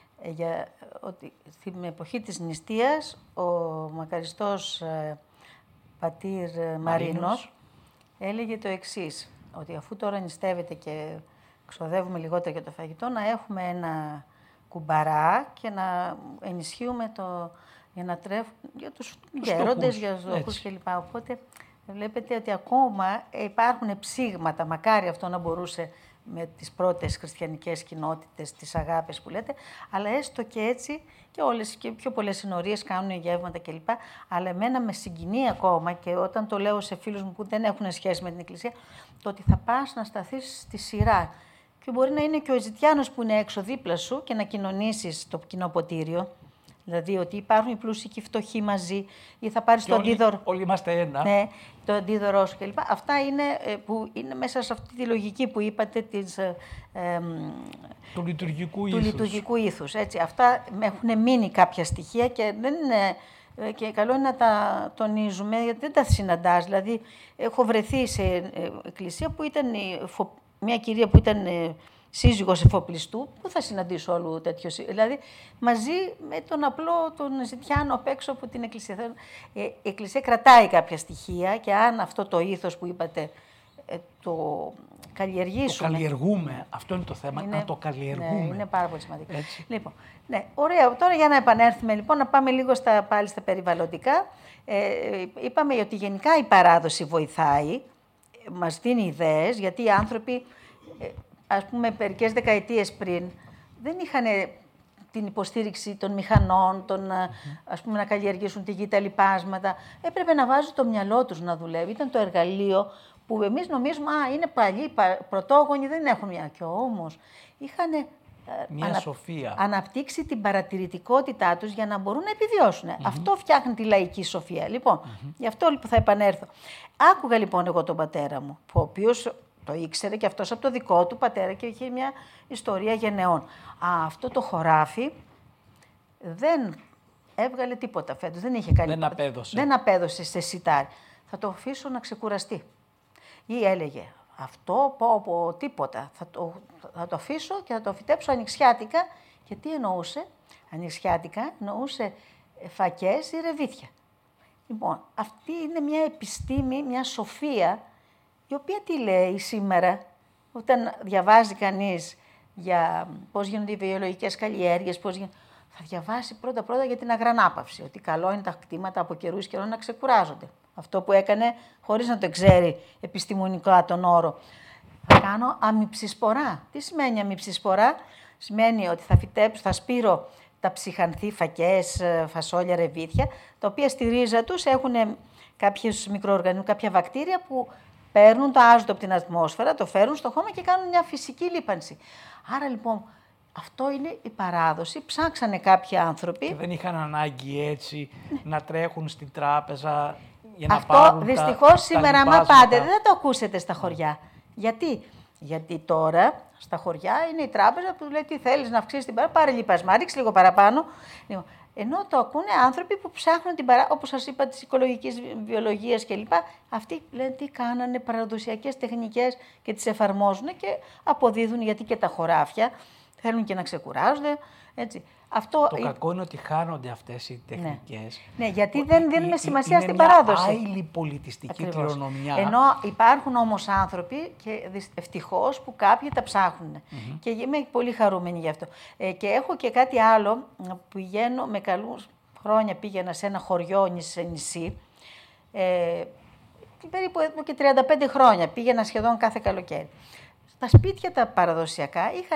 ότι στην εποχή της νηστείας ο μακαριστός πατήρ Μαρίνος έλεγε το εξής, ότι αφού τώρα νηστεύεται και ξοδεύουμε λιγότερο για το φαγητό, να έχουμε ένα κουμπαρά και να ενισχύουμε για να τρέφουν για τους γέροντες, για τους φτωχούς κλπ. Οπότε βλέπετε ότι ακόμα υπάρχουν ψήγματα, μακάρι αυτό να μπορούσε με τις πρώτες χριστιανικές κοινότητες, τις αγάπες που λέτε, αλλά έστω και έτσι και όλες και πιο πολλές συνορίες κάνουν γεύματα κλπ. Αλλά εμένα με συγκινεί ακόμα, και όταν το λέω σε φίλους μου που δεν έχουν σχέση με την Εκκλησία, το ότι θα πας να σταθείς στη σειρά και μπορεί να είναι και ο Εζητιάνος που είναι έξω δίπλα σου και να κοινωνήσεις το κοινό ποτήριο. Δηλαδή ότι υπάρχουν οι πλούσιοι και οι φτωχοί μαζί, ή θα πάρεις το αντίδωρο. Όλοι είμαστε ένα. Ναι, το αντίδωρό σου κλπ. Αυτά είναι που είναι μέσα σε αυτή τη λογική που είπατε του λειτουργικού ήθους. Έτσι. Αυτά έχουν μείνει κάποια στοιχεία και δεν είναι. Και καλό είναι να τα τονίζουμε, γιατί δεν τα συναντάς. Δηλαδή, έχω βρεθεί σε εκκλησία που ήταν μια κυρία που ήταν σύζυγος εφοπλιστού, που θα συναντήσω όλου τέτοιο. Δηλαδή, μαζί με τον απλό τον ζητιάνο απ' έξω από την εκκλησία. Η εκκλησία κρατάει κάποια στοιχεία και αν αυτό το ήθος που είπατε το καλλιεργήσουμε. Το καλλιεργούμε. Αυτό είναι το θέμα, να το καλλιεργούμε. Ναι, είναι πάρα πολύ σημαντικό. Λοιπόν, ναι, ωραία. Τώρα για να επανέλθουμε, λοιπόν, να πάμε λίγο πάλι στα περιβαλλοντικά. Είπαμε ότι γενικά η παράδοση βοηθάει, μας δίνει ιδέες, γιατί οι άνθρωποι, ας πούμε, μερικές δεκαετίες πριν, δεν είχαν την υποστήριξη των μηχανών, ας πούμε, να καλλιεργήσουν τη γη, τα λοιπάσματα. Έπρεπε να βάζουν το μυαλό τους να δουλεύει. Ήταν το εργαλείο που εμείς νομίζουμε, είναι παλιοί, πρωτόγονοι, δεν έχουν μια. Και όμως είχαν αναπτύξει την παρατηρητικότητά τους για να μπορούν να επιβιώσουν. Αυτό φτιάχνει τη λαϊκή σοφία. Λοιπόν, γι' αυτό λοιπόν θα επανέλθω. Άκουγα λοιπόν εγώ τον πατέρα μου, ο οποίος το ήξερε και αυτός από το δικό του πατέρα και είχε μια ιστορία γενεών. Αυτό το χωράφι δεν έβγαλε τίποτα φέτος, δεν είχε κάνει. Δεν απέδωσε σε σιτάρι. Θα το αφήσω να ξεκουραστεί. Ή έλεγε, αυτό πω τίποτα, θα το αφήσω και θα το φυτέψω ανοιξιάτικα. Και τι εννοούσε? Ανοιξιάτικα εννοούσε φακές ή ρεβίθια. Λοιπόν, αυτή είναι μια επιστήμη, μια σοφία, η οποία τι λέει σήμερα, όταν διαβάζει κανείς για πώς γίνονται οι βιολογικές καλλιέργειες, θα διαβάσει πρώτα για την αγρανάπαυση, ότι καλό είναι τα κτήματα από καιρούς καιρών να ξεκουράζονται. Αυτό που έκανε χωρίς να το ξέρει επιστημονικά τον όρο. Θα κάνω αμυψισπορά. Τι σημαίνει αμυψισπορά? Σημαίνει ότι θα σπείρω τα ψυχανθή φακές, φασόλια, ρεβίθια, τα οποία στη ρίζα τους έχουν κάποιους μικροοργανισμούς, κάποια βακτήρια που παίρνουν το άζωτο από την ατμόσφαιρα, το φέρουν στο χώμα και κάνουν μια φυσική λίπανση. Άρα λοιπόν αυτό είναι η παράδοση. Ψάξανε κάποιοι άνθρωποι. Και δεν είχαν ανάγκη έτσι να τρέχουν στην τράπεζα για να αυτό πάρουν δυστυχώς σήμερα, άμα πάτε, δεν θα το ακούσετε στα χωριά. Γιατί τώρα στα χωριά είναι η τράπεζα που λέει τι θέλεις να αυξήσεις την παράδοση, πάρε λιπασμά, ρίξε λίγο παραπάνω. Ενώ το ακούνε άνθρωποι που ψάχνουν την παράδοση, όπως σας είπα, της οικολογικής βιολογίας κλπ. Αυτοί λένε τι κάνανε, παραδοσιακές τεχνικές και τις εφαρμόζουν και αποδίδουν, γιατί και τα χωράφια θέλουν και να ξεκουράζονται. Έτσι. Το κακό είναι ότι χάνονται αυτές οι τεχνικές. Ναι, γιατί δεν δίνουμε σημασία στην παράδοση. Είναι μια άειλη πολιτιστική κληρονομιά. Ενώ υπάρχουν όμως άνθρωποι, και ευτυχώς, που κάποιοι τα ψάχνουν. Και είμαι πολύ χαρούμενη γι' αυτό. Και έχω και κάτι άλλο, που πηγαίνω με καλούς χρόνια, πήγαινα σε ένα χωριό σε νησί, περίπου και 35 χρόνια, πήγαινα σχεδόν κάθε καλοκαίρι. Τα σπίτια τα παραδοσιακά είχαν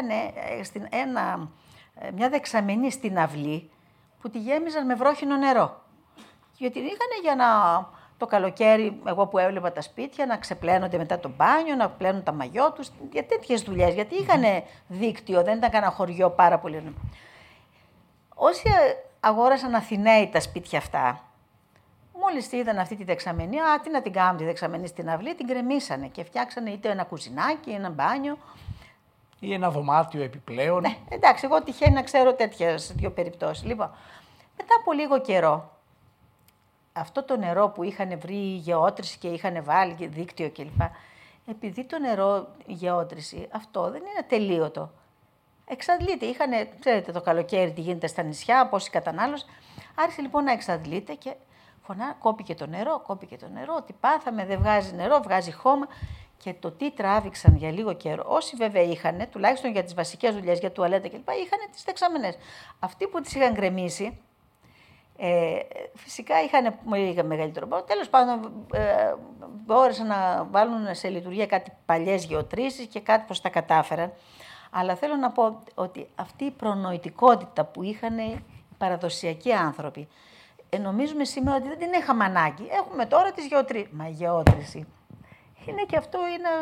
μια δεξαμενή στην αυλή που τη γέμιζαν με βρόχινο νερό. Γιατί είχαν για το καλοκαίρι, εγώ που έβλεπα τα σπίτια, να ξεπλένονται μετά το μπάνιο, να πλένουν τα μαγιό τους, για τέτοιες δουλειές. Γιατί είχαν δίκτυο, δεν ήταν κανένα χωριό πάρα πολύ. Όσοι αγόρασαν Αθηναίοι τα σπίτια αυτά, μόλις είδαν αυτή τη δεξαμενή, τι να την κάνουν τη δεξαμενή στην αυλή, την κρεμίσανε και φτιάξανε είτε ένα κουζινάκι, ένα μπάνιο. Ή ένα δωμάτιο επιπλέον. Ναι, εντάξει, εγώ τυχαίνει να ξέρω τέτοιες δύο περιπτώσεις. Λοιπόν, μετά από λίγο καιρό, αυτό το νερό που είχαν βρει η γεώτρηση και είχαν βάλει δίκτυο κλπ. Επειδή το νερό, η γεώτρηση, αυτό δεν είναι ατελείωτο. Εξαντλείται. Ξέρετε το καλοκαίρι τι γίνεται στα νησιά, πόση κατανάλωση. Άρχισε λοιπόν να εξαντλείται και κόπηκε το νερό, τι πάθαμε, δεν βγάζει νερό, βγάζει χώμα. Και το τι τράβηξαν για λίγο καιρό, όσοι βέβαια είχαν, τουλάχιστον για τις βασικές δουλειές, για τουαλέτα κλπ., είχαν τις δεξαμενές. Αυτοί που τις είχαν γκρεμίσει, φυσικά είχαν μεγαλύτερο πρόβλημα. Τέλος πάντων, μπόρεσαν να βάλουν σε λειτουργία κάτι παλιές γεωτρήσεις και κάτι πως τα κατάφεραν. Αλλά θέλω να πω ότι αυτή η προνοητικότητα που είχαν οι παραδοσιακοί άνθρωποι, νομίζουμε σήμερα ότι δεν την είχαμε ανάγκη. Έχουμε τώρα τις γεωτρήσεις. Μα η γεώτρηση είναι και αυτό, είναι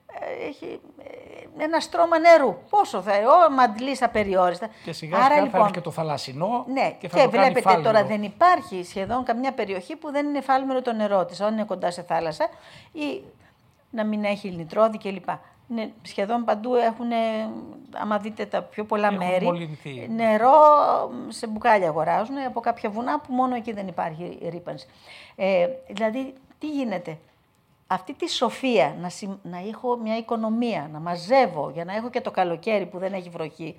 έχει ένα στρώμα νερού. Πόσο θα μαντλείς απεριόριστα. Και σιγά σιγά λοιπόν, θα έρθει και το θαλασσινό και θα το κάνει βλέπετε φάλμηρο. Τώρα δεν υπάρχει σχεδόν καμιά περιοχή που δεν είναι φάλμηρο το νερό της, αν είναι κοντά σε θάλασσα ή να μην έχει λινιτρόδι κλπ. Σχεδόν παντού έχουν, άμα δείτε τα πιο πολλά μέρη, μολυνθεί. Νερό σε μπουκάλια αγοράζουν από κάποια βουνά που μόνο εκεί δεν υπάρχει ρύπανση. Δηλαδή, τι γίνεται. Αυτή τη σοφία να έχω μια οικονομία, να μαζεύω για να έχω και το καλοκαίρι που δεν έχει βροχή,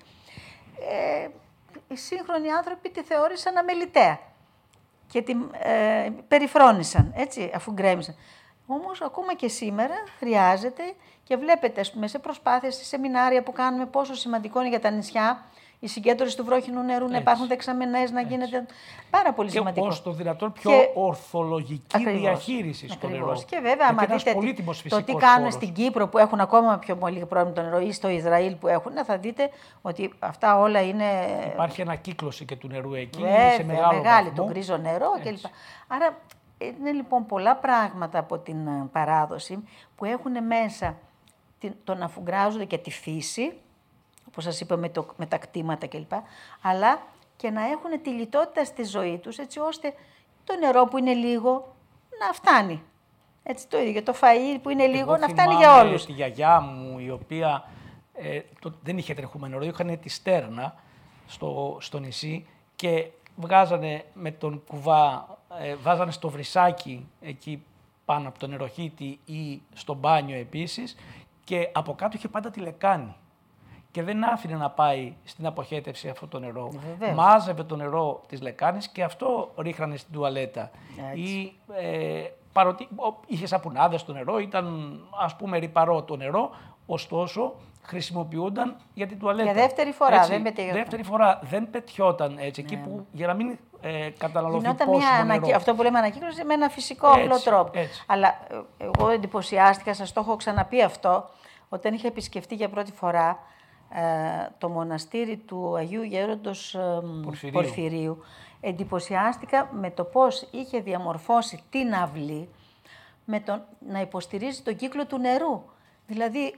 οι σύγχρονοι άνθρωποι τη θεώρησαν αμεληταία και την περιφρόνησαν, έτσι, αφού γκρέμισαν. Όμως ακόμα και σήμερα χρειάζεται και βλέπετε, ας πούμε, σε προσπάθειες, σε σεμινάρια που κάνουμε, πόσο σημαντικό είναι για τα νησιά η συγκέντρωση του βρόχινου νερού, να υπάρχουν δεξαμενές, να γίνεται πάρα πολύ σημαντικό. Και ως το δυνατόν πιο ορθολογική διαχείριση στο νερό. Και βέβαια, άμα δείτε το τι κάνουν στην Κύπρο που έχουν ακόμα πιο πολύ πρόβλημα το νερό ή στο Ισραήλ που έχουν, θα δείτε ότι αυτά όλα είναι. Υπάρχει ανακύκλωση και του νερού εκεί, σε μεγάλη, το γκρίζο νερό κλπ. Άρα είναι λοιπόν πολλά πράγματα από την παράδοση που έχουν μέσα το να αφουγκράζονται και τη φύση, όπως σας είπα με τα κτήματα κλπ. Αλλά και να έχουν τη λιτότητα στη ζωή τους, έτσι ώστε το νερό που είναι λίγο να φτάνει. Έτσι το ίδιο, το φαΐ που είναι λίγο να φτάνει για όλους. Τη γιαγιά μου, η οποία δεν είχε τρεχούμενο νερό, είχαν τη στέρνα στο νησί και βγάζανε με τον κουβά, βάζανε στο βρυσάκι εκεί πάνω από τον νεροχύτη ή στο μπάνιο επίσης και από κάτω είχε πάντα τη λεκάνη. Και δεν άφηνε να πάει στην αποχέτευση αυτό το νερό. Βεβαίως. Μάζευε το νερό της λεκάνης και αυτό ρίχνανε στην τουαλέτα. Ή παρότι είχε σαπουνάδες το νερό, ήταν ας πούμε ρυπαρό το νερό, ωστόσο χρησιμοποιούνταν για την τουαλέτα. Για δεύτερη φορά, έτσι, δεν πετυχόταν. Δεύτερη φορά δεν πετιόταν έτσι, εκεί που για να μην καταναλωθεί πόσιμο νερό. Αυτό που λέμε ανακύκλωση με ένα φυσικό απλό τρόπο. Έτσι. Αλλά εγώ εντυπωσιάστηκα, σας το έχω ξαναπεί αυτό, όταν είχα επισκεφτεί για πρώτη φορά το μοναστήρι του Αγίου Γέροντος Πορφυρίου. Εντυπωσιάστηκα με το πώς είχε διαμορφώσει την αυλή με να υποστηρίζει τον κύκλο του νερού. Δηλαδή,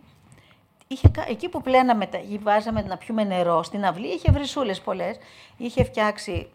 εκεί που πλέναμε, βάζαμε να πιούμε νερό, στην αυλή είχε βρυσούλες πολλές, είχε φτιάξει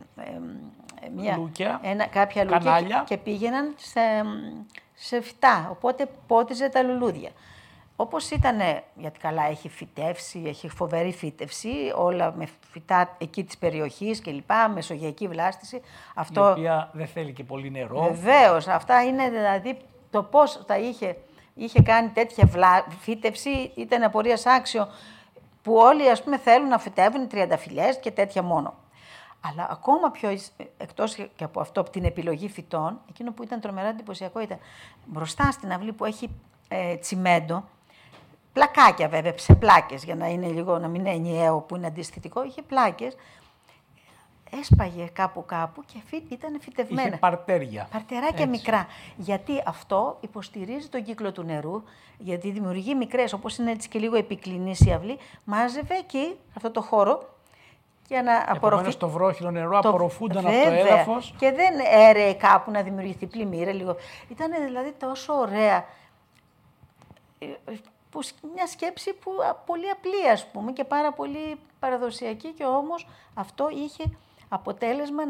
κάποια λούκια και πήγαιναν σε φυτά, οπότε πότιζε τα λουλούδια. Όπως ήταν, γιατί καλά έχει φυτεύσει, έχει φοβερή φύτευση, όλα με φυτά εκεί της περιοχής και λοιπά, μεσογειακή βλάστηση. Η οποία δεν θέλει και πολύ νερό. Βεβαίως, αυτά είναι δηλαδή το πώς τα είχε κάνει τέτοια φύτευση, ήταν απορίας άξιο, που όλοι ας πούμε θέλουν να φυτεύουν τριανταφυλλιές και τέτοια μόνο. Αλλά ακόμα πιο, εκτός και από αυτό, από την επιλογή φυτών, εκείνο που ήταν τρομερά εντυπωσιακό ήταν μπροστά στην αυλή που έχει τσιμέντο, πλακάκια βέβαια, σε πλάκες, για να είναι λίγο, να μην είναι ενιαίο που είναι αντισθητικό, είχε πλάκες, έσπαγε κάπου και ήταν φυτευμένα. Είχε παρτέρια. Παρτεράκια μικρά. Γιατί αυτό υποστηρίζει τον κύκλο του νερού, γιατί δημιουργεί μικρές, όπως είναι έτσι και λίγο επικλινής η αυλή, μάζευε εκεί, αυτό το χώρο, για να απορροφεί. Επομένως το βρόχινο νερό απορροφούνταν από το έδαφος. Και δεν έρεε κάπου να δημιουργηθεί πλημμύρα λίγο. Ήταν δηλαδή τόσο ωραία. Μια σκέψη που πολύ απλή ας πούμε και πάρα πολύ παραδοσιακή και όμως αυτό είχε αποτέλεσμα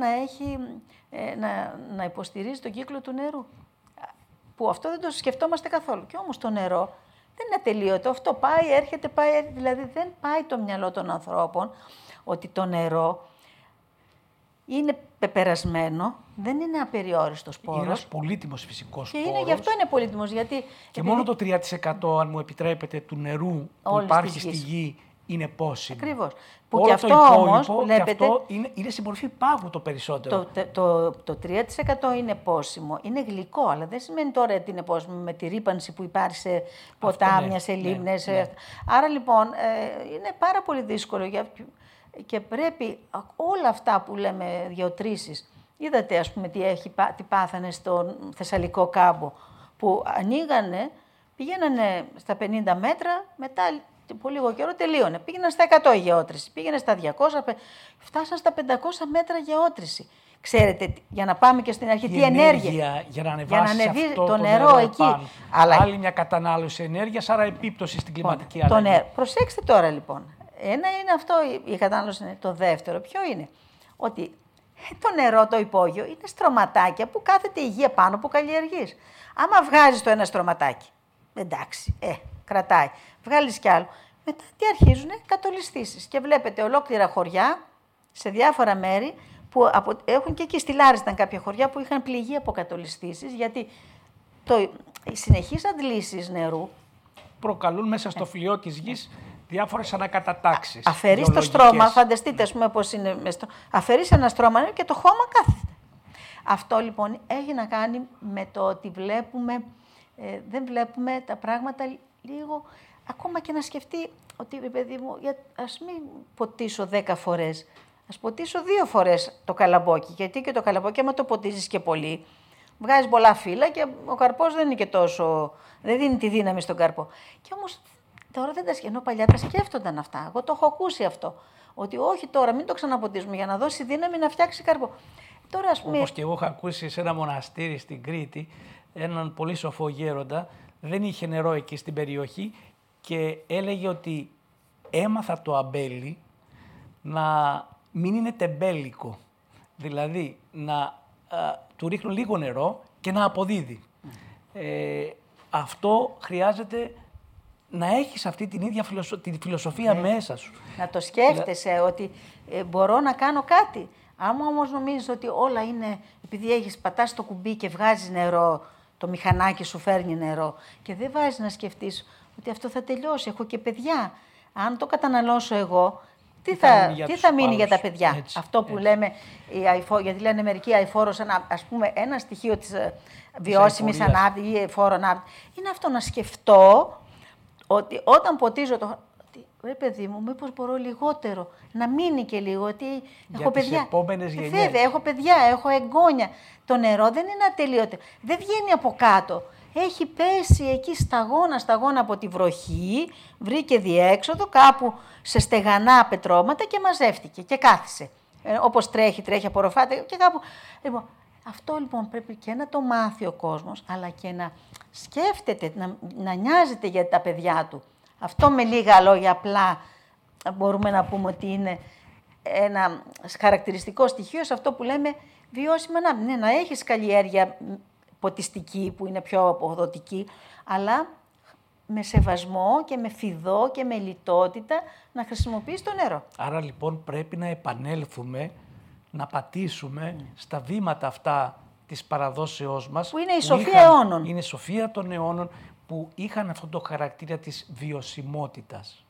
να υποστηρίζει τον κύκλο του νερού. Που αυτό δεν το σκεφτόμαστε καθόλου. Και όμως το νερό δεν είναι ατελείωτο. Αυτό πάει, έρχεται, δηλαδή δεν πάει το μυαλό των ανθρώπων ότι το νερό είναι πεπερασμένο, δεν είναι απεριόριστος πόρος. Είναι ένας πολύτιμος φυσικός πόρος. Και γι' αυτό είναι πολύτιμος, γιατί... Και μόνο το 3% αν μου επιτρέπετε του νερού που υπάρχει στη γη είναι πόσιμο. Ακριβώς. Που όλο και αυτό το όμως, βλέπετε, και αυτό είναι σε μορφή πάγου το περισσότερο. Το 3% είναι πόσιμο, είναι γλυκό, αλλά δεν σημαίνει τώρα ότι είναι πόσιμο με τη ρύπανση που υπάρχει σε ποτάμια, σε λίμνες. Ναι. Άρα λοιπόν είναι πάρα πολύ δύσκολο και πρέπει όλα αυτά που λέμε γεωτρήσεις. Είδατε ας πούμε τι πάθανε στον Θεσσαλικό κάμπο που ανοίγανε, πηγαίνανε στα 50 μέτρα, μετά από λίγο καιρό τελείωνε. Πήγαιναν στα 100 γεώτρηση, πήγαινε στα 200, φτάσαν στα 500 μέτρα γεώτρηση. Ξέρετε, για να πάμε και στην αρχή, τι ενέργεια. Για να ανεβάσει αυτό το νερό εκεί. Πάνω. Αλλά... Άλλη μια κατανάλωση ενέργειας, άρα επίπτωση στην κλιματική αλλαγή. Προσέξτε τώρα λοιπόν. Ένα είναι αυτό η κατανάλωση. Το δεύτερο, ποιο είναι? Ότι το νερό, το υπόγειο, είναι στρωματάκια που κάθεται υγεία πάνω που καλλιεργείς. Άμα βγάζεις το ένα στρωματάκι, εντάξει, κρατάει. Βγάλεις κι άλλο. Μετά τι αρχίζουνε? Κατολισθήσεις. Και βλέπετε ολόκληρα χωριά σε διάφορα μέρη που έχουν και εκεί στη Λάριστα κάποια χωριά που είχαν πληγεί από κατολισθήσεις, γιατί οι συνεχείς αντλήσεις νερού προκαλούν μέσα στο φλοιό της γης διάφορες ανακατατάξεις. Αφαιρείς το στρώμα, φανταστείτε ας πούμε πώς είναι. Αφαιρείς ένα στρώμα και το χώμα κάθεται. Αυτό λοιπόν έχει να κάνει με το ότι δεν βλέπουμε τα πράγματα λίγο, ακόμα και να σκεφτεί ότι παιδί μου, ας μην ποτίσω 10 φορές, ας ποτίσω 2 φορές το καλαμπόκι, γιατί και το καλαμπόκι άμα το ποτίζεις και πολύ, βγάζεις πολλά φύλλα και ο καρπός δεν είναι και τόσο, δεν δίνει τη δύναμη στον καρπό. Και όμως τώρα δεν τα σκέφτονται, ενώ παλιά τα σκέφτονταν αυτά. Εγώ το έχω ακούσει αυτό. Ότι όχι τώρα, μην το ξαναποτίζουμε για να δώσει δύναμη να φτιάξει καρπό. Τώρα, ας πούμε... Όπως και εγώ είχα ακούσει σε ένα μοναστήρι στην Κρήτη, έναν πολύ σοφό γέροντα, δεν είχε νερό εκεί στην περιοχή και έλεγε ότι έμαθα το αμπέλι να μην είναι τεμπέλικο. Δηλαδή να του ρίχνουν λίγο νερό και να αποδίδει. Αυτό χρειάζεται να έχεις αυτή την ίδια τη φιλοσοφία μέσα σου. Να το σκέφτεσαι ότι μπορώ να κάνω κάτι. Άμα όμως νομίζεις ότι όλα είναι επειδή πατάς το κουμπί και βγάζεις νερό, το μηχανάκι σου φέρνει νερό και δεν βάζεις να σκεφτείς ότι αυτό θα τελειώσει, έχω και παιδιά. Αν το καταναλώσω εγώ, τι θα μείνει για τα παιδιά. Έτσι, αυτό που λέμε, γιατί λένε μερικοί αειφόρος, ας πούμε ένα στοιχείο της βιώσιμης ανάπτυξης ή αειφόρο ανάπτυξης, είναι αυτό να σκεφτώ ότι όταν ποτίζω ρε παιδί μου, μήπως μπορώ λιγότερο, να μείνει και λίγο, ότι έχω παιδιά. Τις επόμενες γενιές. Βέβαια, έχω παιδιά, έχω εγγόνια. Το νερό δεν είναι ατελείωτο. Δεν βγαίνει από κάτω. Έχει πέσει εκεί σταγόνα από τη βροχή, βρήκε διέξοδο κάπου σε στεγανά πετρώματα και μαζεύτηκε και κάθισε. Όπως τρέχει, απορροφάται και κάπου... Λοιπόν, αυτό λοιπόν πρέπει και να το μάθει ο κόσμος, αλλά και να σκέφτεται, να νοιάζεται για τα παιδιά του. Αυτό με λίγα λόγια απλά μπορούμε να πούμε ότι είναι ένα χαρακτηριστικό στοιχείο σε αυτό που λέμε βιώσιμα ανάπτυξη. Ναι, να έχεις καλλιέργεια ποτιστική που είναι πιο αποδοτική, αλλά με σεβασμό και με φιδό και με λιτότητα να χρησιμοποιείς το νερό. Άρα λοιπόν πρέπει να επανέλθουμε, να πατήσουμε στα βήματα αυτά της παραδόσεώς μας. Που είναι η σοφία αιώνων. Είναι η σοφία των αιώνων που είχαν αυτό το χαρακτήρα της βιωσιμότητας.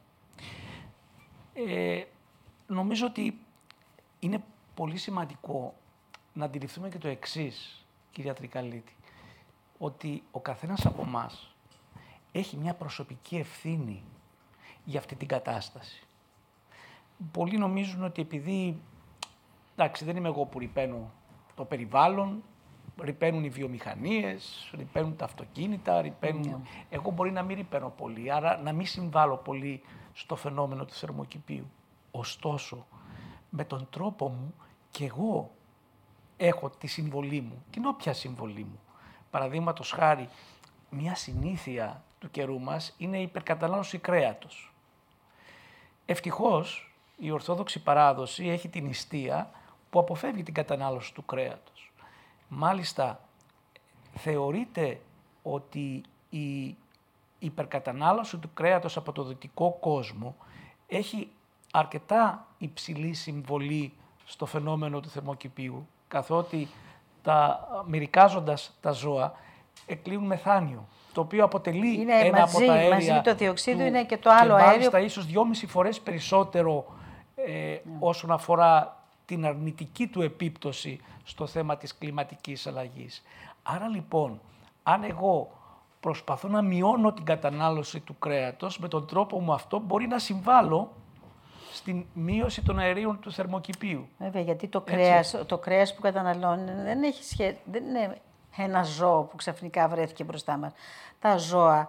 Νομίζω ότι είναι πολύ σημαντικό να αντιληφθούμε και το εξής, κυρία Τρικαλίτη, ότι ο καθένας από εμάς έχει μια προσωπική ευθύνη για αυτή την κατάσταση. Πολλοί νομίζουν ότι επειδή, εντάξει, δεν είμαι εγώ που ρυπαίνω το περιβάλλον, ρυπαίνουν οι βιομηχανίες, ρυπαίνουν τα αυτοκίνητα, ρυπαίνουν... Εγώ μπορεί να μην ρυπαίνω πολύ, άρα να μην συμβάλλω πολύ στο φαινόμενο του θερμοκηπίου. Ωστόσο, με τον τρόπο μου και εγώ έχω τη συμβολή μου, την όποια συμβολή μου. Παραδείγματος χάρη, μια συνήθεια του καιρού μας είναι η υπερκατανάλωση κρέατος. Ευτυχώς, η Ορθόδοξη παράδοση έχει την νηστεία που αποφεύγει την κατανάλωση του κρέατος. Μάλιστα, θεωρείται ότι η υπερκατανάλωση του κρέατος από το δυτικό κόσμο έχει αρκετά υψηλή συμβολή στο φαινόμενο του θερμοκηπίου, καθότι μυρικάζοντας τα ζώα εκλείουν μεθάνιο, το οποίο αποτελεί ένα από τα αέρια. Μαζί το διοξείδιο είναι και το άλλο αέριο. Και μάλιστα ίσως 2,5 φορές περισσότερο όσον αφορά την αρνητική του επίπτωση στο θέμα της κλιματικής αλλαγής. Άρα λοιπόν, αν εγώ προσπαθώ να μειώνω την κατανάλωση του κρέατος, με τον τρόπο μου αυτό μπορεί να συμβάλλω στην μείωση των αερίων του θερμοκηπίου. Βέβαια, γιατί το κρέας που καταναλώνει δεν είναι ένα ζώο που ξαφνικά βρέθηκε μπροστά μας. Τα ζώα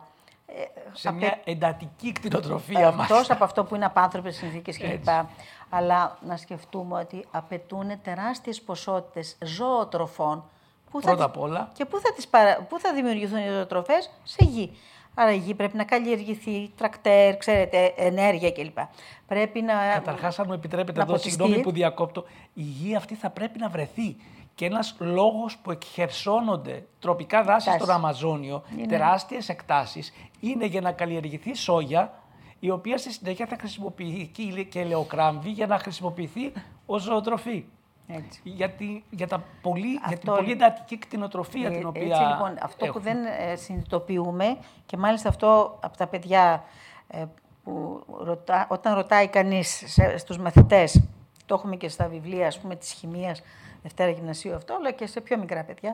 σε μια εντατική κτηνοτροφία μας. Εκτός από αυτό που είναι απάνθρωπες συνθήκες κλπ. Αλλά να σκεφτούμε ότι απαιτούν τεράστιες ποσότητες ζωοτροφών. Πρώτα απ' όλα. Και πού θα δημιουργηθούν οι ζωοτροφές? Σε γη. Άρα η γη πρέπει να καλλιεργηθεί, τρακτέρ, ξέρετε, ενέργεια κλπ. Πρέπει να. Καταρχάς, αν μου επιτρέπετε εδώ, συγγνώμη που διακόπτω, η γη αυτή θα πρέπει να βρεθεί. Και ένας λόγος που εκχερσώνονται τροπικά δάση στον Αμαζόνιο, τεράστιες εκτάσεις, είναι για να καλλιεργηθεί σόγια, η οποία στη συνέχεια θα χρησιμοποιηθεί και ελαιοκράμβη για να χρησιμοποιηθεί ως ζωοτροφή. Για την πολύ εντατική κτηνοτροφία την οποία έτσι, λοιπόν, αυτό που δεν συνειδητοποιούμε, και μάλιστα αυτό από τα παιδιά που όταν ρωτάει κανείς στους μαθητές, το έχουμε και στα βιβλία, ας πούμε, της χημείας, Δευτέρα Γυμνασίου αυτό, αλλά και σε πιο μικρά παιδιά.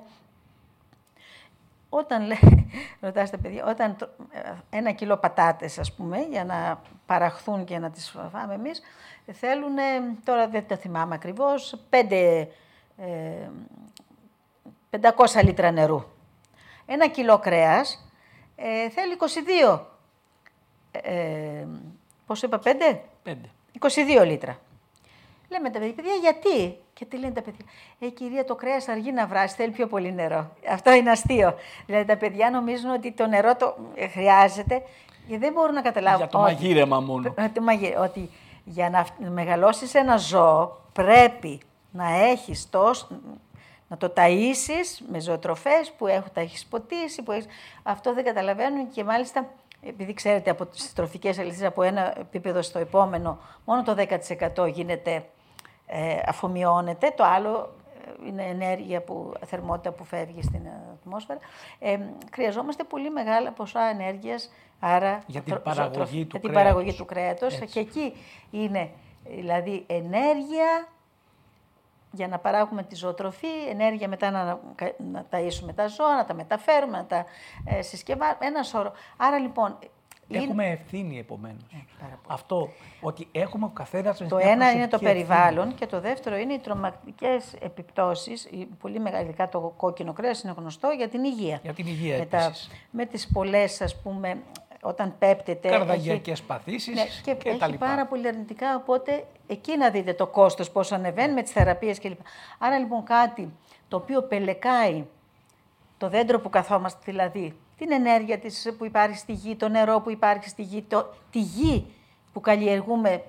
Όταν ρωτάς τα παιδιά, όταν 1 κιλό πατάτες, ας πούμε, για να παραχθούν και να τις φάμε εμείς, θέλουν, τώρα δεν τα θυμάμαι ακριβώς, 500 λίτρα νερού. 1 κιλό κρέας θέλει 22. Πόσο είπα, 5? 22 λίτρα. Λέμε τα παιδιά, γιατί? Και τι λένε τα παιδιά? Κυρία, το κρέας αργεί να βράσει, θέλει πιο πολύ νερό. Αυτό είναι αστείο. Δηλαδή τα παιδιά νομίζουν ότι το νερό το χρειάζεται και δεν μπορούν να καταλάβουν. Για το μαγείρεμα μόνο. Ότι για να μεγαλώσεις ένα ζώο πρέπει να έχεις να το ταΐσεις με ζωοτροφές που τα έχεις ποτίσει. Αυτό δεν καταλαβαίνουν και μάλιστα, επειδή ξέρετε από τις τροφικές αλυσίδες από ένα επίπεδο στο επόμενο, μόνο το 10% γίνεται, αφομοιώνεται, το άλλο είναι ενέργεια, θερμότητα που φεύγει στην ατμόσφαιρα. Χρειαζόμαστε πολύ μεγάλα ποσά ενέργειας, άρα για την παραγωγή του κρέατος. Και εκεί είναι δηλαδή ενέργεια για να παράγουμε τη ζωοτροφή, ενέργεια μετά να ταΐσουμε τα ζώα, να τα μεταφέρουμε, να τα συσκευάσουμε, ένα σώρο. Άρα λοιπόν... Έχουμε ευθύνη επομένως. Αυτό, ότι έχουμε ο καθένας... Το ένα είναι το περιβάλλον και το δεύτερο είναι οι τρομακτικές επιπτώσεις, πολύ μεγαλικά το κόκκινο κρέας είναι γνωστό για την υγεία. Για την υγεία επίσης. Με τις πολλές, ας πούμε, όταν πέπτεται... Καρδαγιακές παθήσεις και τα έχει λοιπά. πάρα πολύ αρνητικά, οπότε εκεί να δείτε το κόστος, πώς ανεβαίνει με τις θεραπείες κλπ. Άρα λοιπόν κάτι το οποίο πελεκάει το δέντρο που καθόμαστε, δηλαδή την ενέργεια που υπάρχει στη γη, το νερό που υπάρχει στη γη, τη γη που καλλιεργούμε,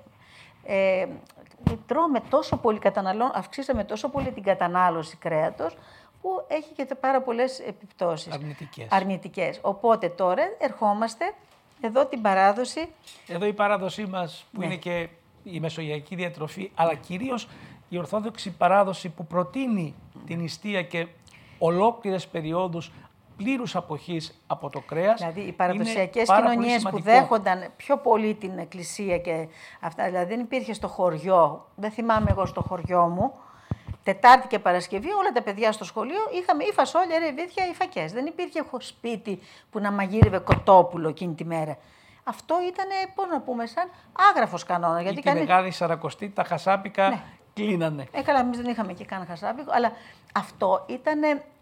τρώμε τόσο πολύ, αυξήσαμε τόσο πολύ την κατανάλωση κρέατος, που έχει και πάρα πολλές επιπτώσεις. Αρνητικές. Οπότε τώρα ερχόμαστε εδώ την παράδοση. Εδώ η παράδοσή μας που είναι και η μεσογειακή διατροφή, αλλά κυρίως η ορθόδοξη παράδοση που προτείνει την νηστεία και ολόκληρες περιόδους πλήρους αποχής από το κρέας. Δηλαδή οι παραδοσιακές κοινωνίες που δέχονταν πιο πολύ την εκκλησία και αυτά, δηλαδή δεν υπήρχε στο χωριό, δεν θυμάμαι εγώ στο χωριό μου, Τετάρτη και Παρασκευή όλα τα παιδιά στο σχολείο είχαμε ή φασόλια, ρεβίθια ή φακές. Δεν υπήρχε σπίτι που να μαγείρευε κοτόπουλο εκείνη τη μέρα. Αυτό ήταν, πώς να πούμε, σαν άγραφος κανόνα. Γιατί τη Μεγάλη Σαρακοστή τα χασάπικα κλείνανε. Καλά, εμείς δεν είχαμε και καν χασάπικο, αλλά αυτό ήταν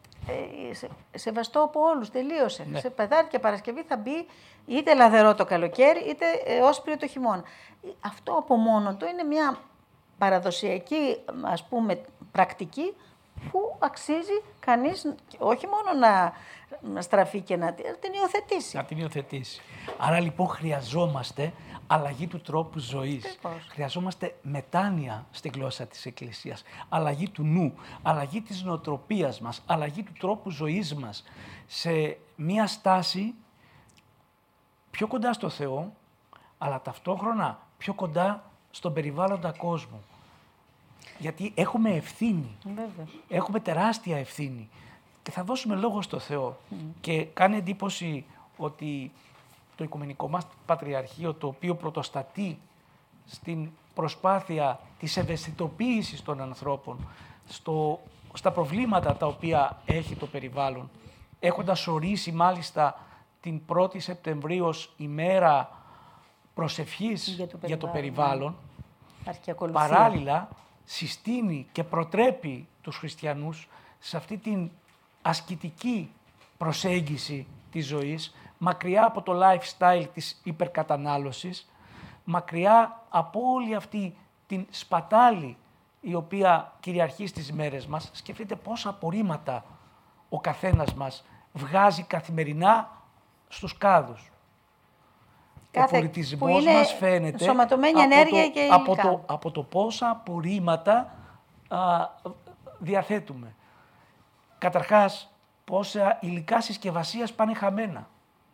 σεβαστό από όλους, τελείωσε. Σε Τετάρτη και Παρασκευή θα μπει είτε λαδερό το καλοκαίρι, είτε όσπριο το χειμώνα. Αυτό από μόνο του είναι μια παραδοσιακή, ας πούμε, πρακτική που αξίζει κανείς όχι μόνο να στραφεί και να την υιοθετήσει. Να την υιοθετήσει. Άρα λοιπόν χρειαζόμαστε αλλαγή του τρόπου ζωής. Χρειαζόμαστε μετάνοια στη γλώσσα της Εκκλησίας. Αλλαγή του νου, αλλαγή της νοοτροπίας μας, αλλαγή του τρόπου ζωής μας. Σε μία στάση πιο κοντά στο Θεό, αλλά ταυτόχρονα πιο κοντά στον περιβάλλοντα κόσμο. Γιατί έχουμε ευθύνη. Βέβαια. Έχουμε τεράστια ευθύνη. Και θα δώσουμε λόγο στο Θεό. Και κάνει εντύπωση ότι το Οικουμενικό μας Πατριαρχείο, το οποίο πρωτοστατεί στην προσπάθεια της ευαισθητοποίησης των ανθρώπων στα προβλήματα τα οποία έχει το περιβάλλον, έχοντας ορίσει μάλιστα την 1η Σεπτεμβρίου ως ημέρα προσευχής για το περιβάλλον, παράλληλα συστήνει και προτρέπει τους χριστιανούς σε αυτή την ασκητική προσέγγιση της ζωής μακριά από το lifestyle της υπερκατανάλωσης, μακριά από όλη αυτή την σπατάλη η οποία κυριαρχεί στις μέρες μας. Σκεφτείτε πόσα απορρίμματα ο καθένας μας βγάζει καθημερινά στους κάδους. Ο πολιτισμός μας φαίνεται από το πόσα απορρίμματα διαθέτουμε. Καταρχάς, πόσα υλικά συσκευασίας πάνε χαμένα.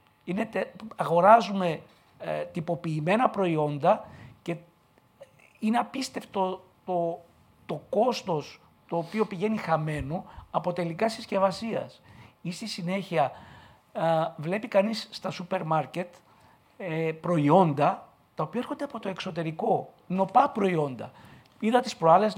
Αγοράζουμε τυποποιημένα προϊόντα και είναι απίστευτο το κόστος το οποίο πηγαίνει χαμένο από τα υλικά συσκευασίας. Ή στη συνέχεια βλέπει κανείς στα σούπερ μάρκετ προϊόντα τα οποία έρχονται από το εξωτερικό, νοπά προϊόντα. Είδα τις προάλλες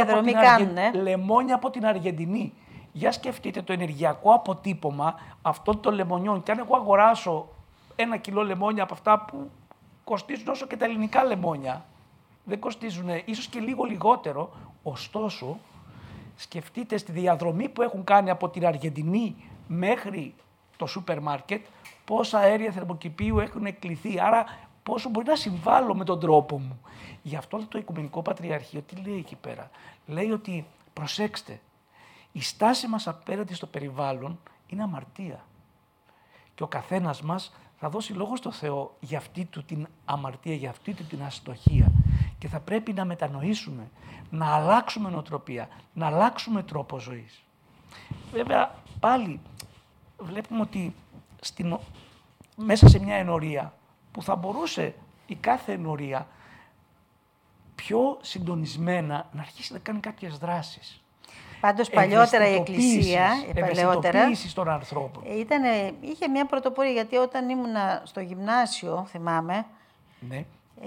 λεμόνια από την Αργεντινή. Για σκεφτείτε το ενεργειακό αποτύπωμα αυτών των λεμονιών. Και αν εγώ αγοράσω 1 κιλό λεμόνια από αυτά που κοστίζουν όσο και τα ελληνικά λεμόνια, δεν κοστίζουν ίσως και λίγο λιγότερο, ωστόσο σκεφτείτε στη διαδρομή που έχουν κάνει από την Αργεντινή μέχρι το σούπερ μάρκετ, πόσα αέρια θερμοκηπίου έχουν κληθεί. Άρα πόσο μπορεί να συμβάλλω με τον τρόπο μου. Γι' αυτό το Οικουμενικό Πατριαρχείο τι λέει εκεί πέρα. Λέει ότι προσέξτε, η στάση μας απέναντι στο περιβάλλον είναι αμαρτία. Και ο καθένας μας θα δώσει λόγο στο Θεό για αυτή του την αμαρτία, για αυτή του την αστοχία. Και θα πρέπει να μετανοήσουμε, να αλλάξουμε νοοτροπία, να αλλάξουμε τρόπο ζωής. Βέβαια, πάλι βλέπουμε ότι μέσα σε μια ενορία που θα μπορούσε η κάθε ενορία πιο συντονισμένα να αρχίσει να κάνει κάποιες δράσεις. Πάντως παλιότερα η Εκκλησία, ευαισθητοποίηση των ανθρώπων. Είχε μια πρωτοπορία, γιατί όταν ήμουνα στο γυμνάσιο, θυμάμαι, ναι.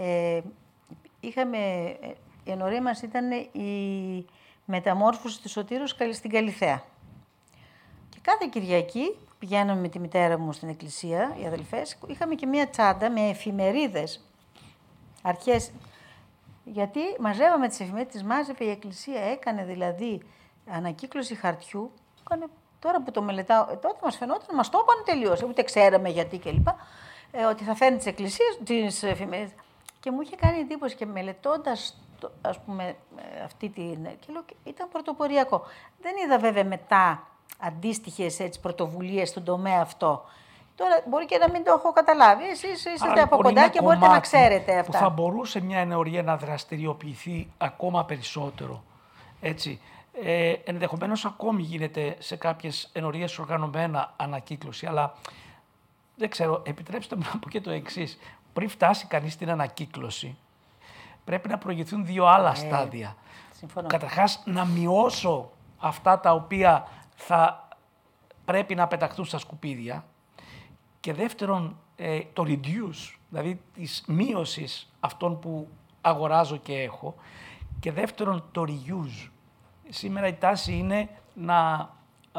Η ενορία μας ήταν η μεταμόρφωση του Σωτήρου στην Καλιθέα. Και κάθε Κυριακή πηγαίναμε με τη μητέρα μου στην εκκλησία, οι αδελφές, είχαμε και μια τσάντα με εφημερίδες. Αρχές, γιατί μαζεύαμε τις εφημερίδες, τις μάζευε η εκκλησία, έκανε δηλαδή ανακύκλωση χαρτιού. Τώρα που το μελετάω, τότε μας φαινόταν, μας το είπαν τελείως, ούτε ξέραμε γιατί κλπ. Ότι θα φέρνει τις εκκλησίες, τις εφημερίδες. Και μου είχε κάνει εντύπωση και μελετώντας, ας πούμε, αυτή την... Και λέω, ήταν πρωτοποριακό. Δεν είδα βέβαια μετά αντίστοιχες πρωτοβουλίες στον τομέα αυτό. Τώρα μπορεί και να μην το έχω καταλάβει. Εσείς είστε από κοντά και μπορείτε να ξέρετε αυτά. Που θα μπορούσε μια ενορία να δραστηριοποιηθεί ακόμα περισσότερο. Έτσι. Ενδεχομένως ακόμη γίνεται σε κάποιες ενορίες οργανωμένα ανακύκλωση, αλλά δεν ξέρω, επιτρέψτε μου να πω και το εξής. Πριν φτάσει κανείς στην ανακύκλωση, πρέπει να προηγηθούν 2 άλλα στάδια. Συμφωνώ. Καταρχάς, να μειώσω αυτά τα οποία θα πρέπει να πεταχθούν στα σκουπίδια. Και δεύτερον, το reduce, δηλαδή της μείωσης αυτών που αγοράζω και έχω. Και δεύτερον, το reuse. Σήμερα η τάση είναι να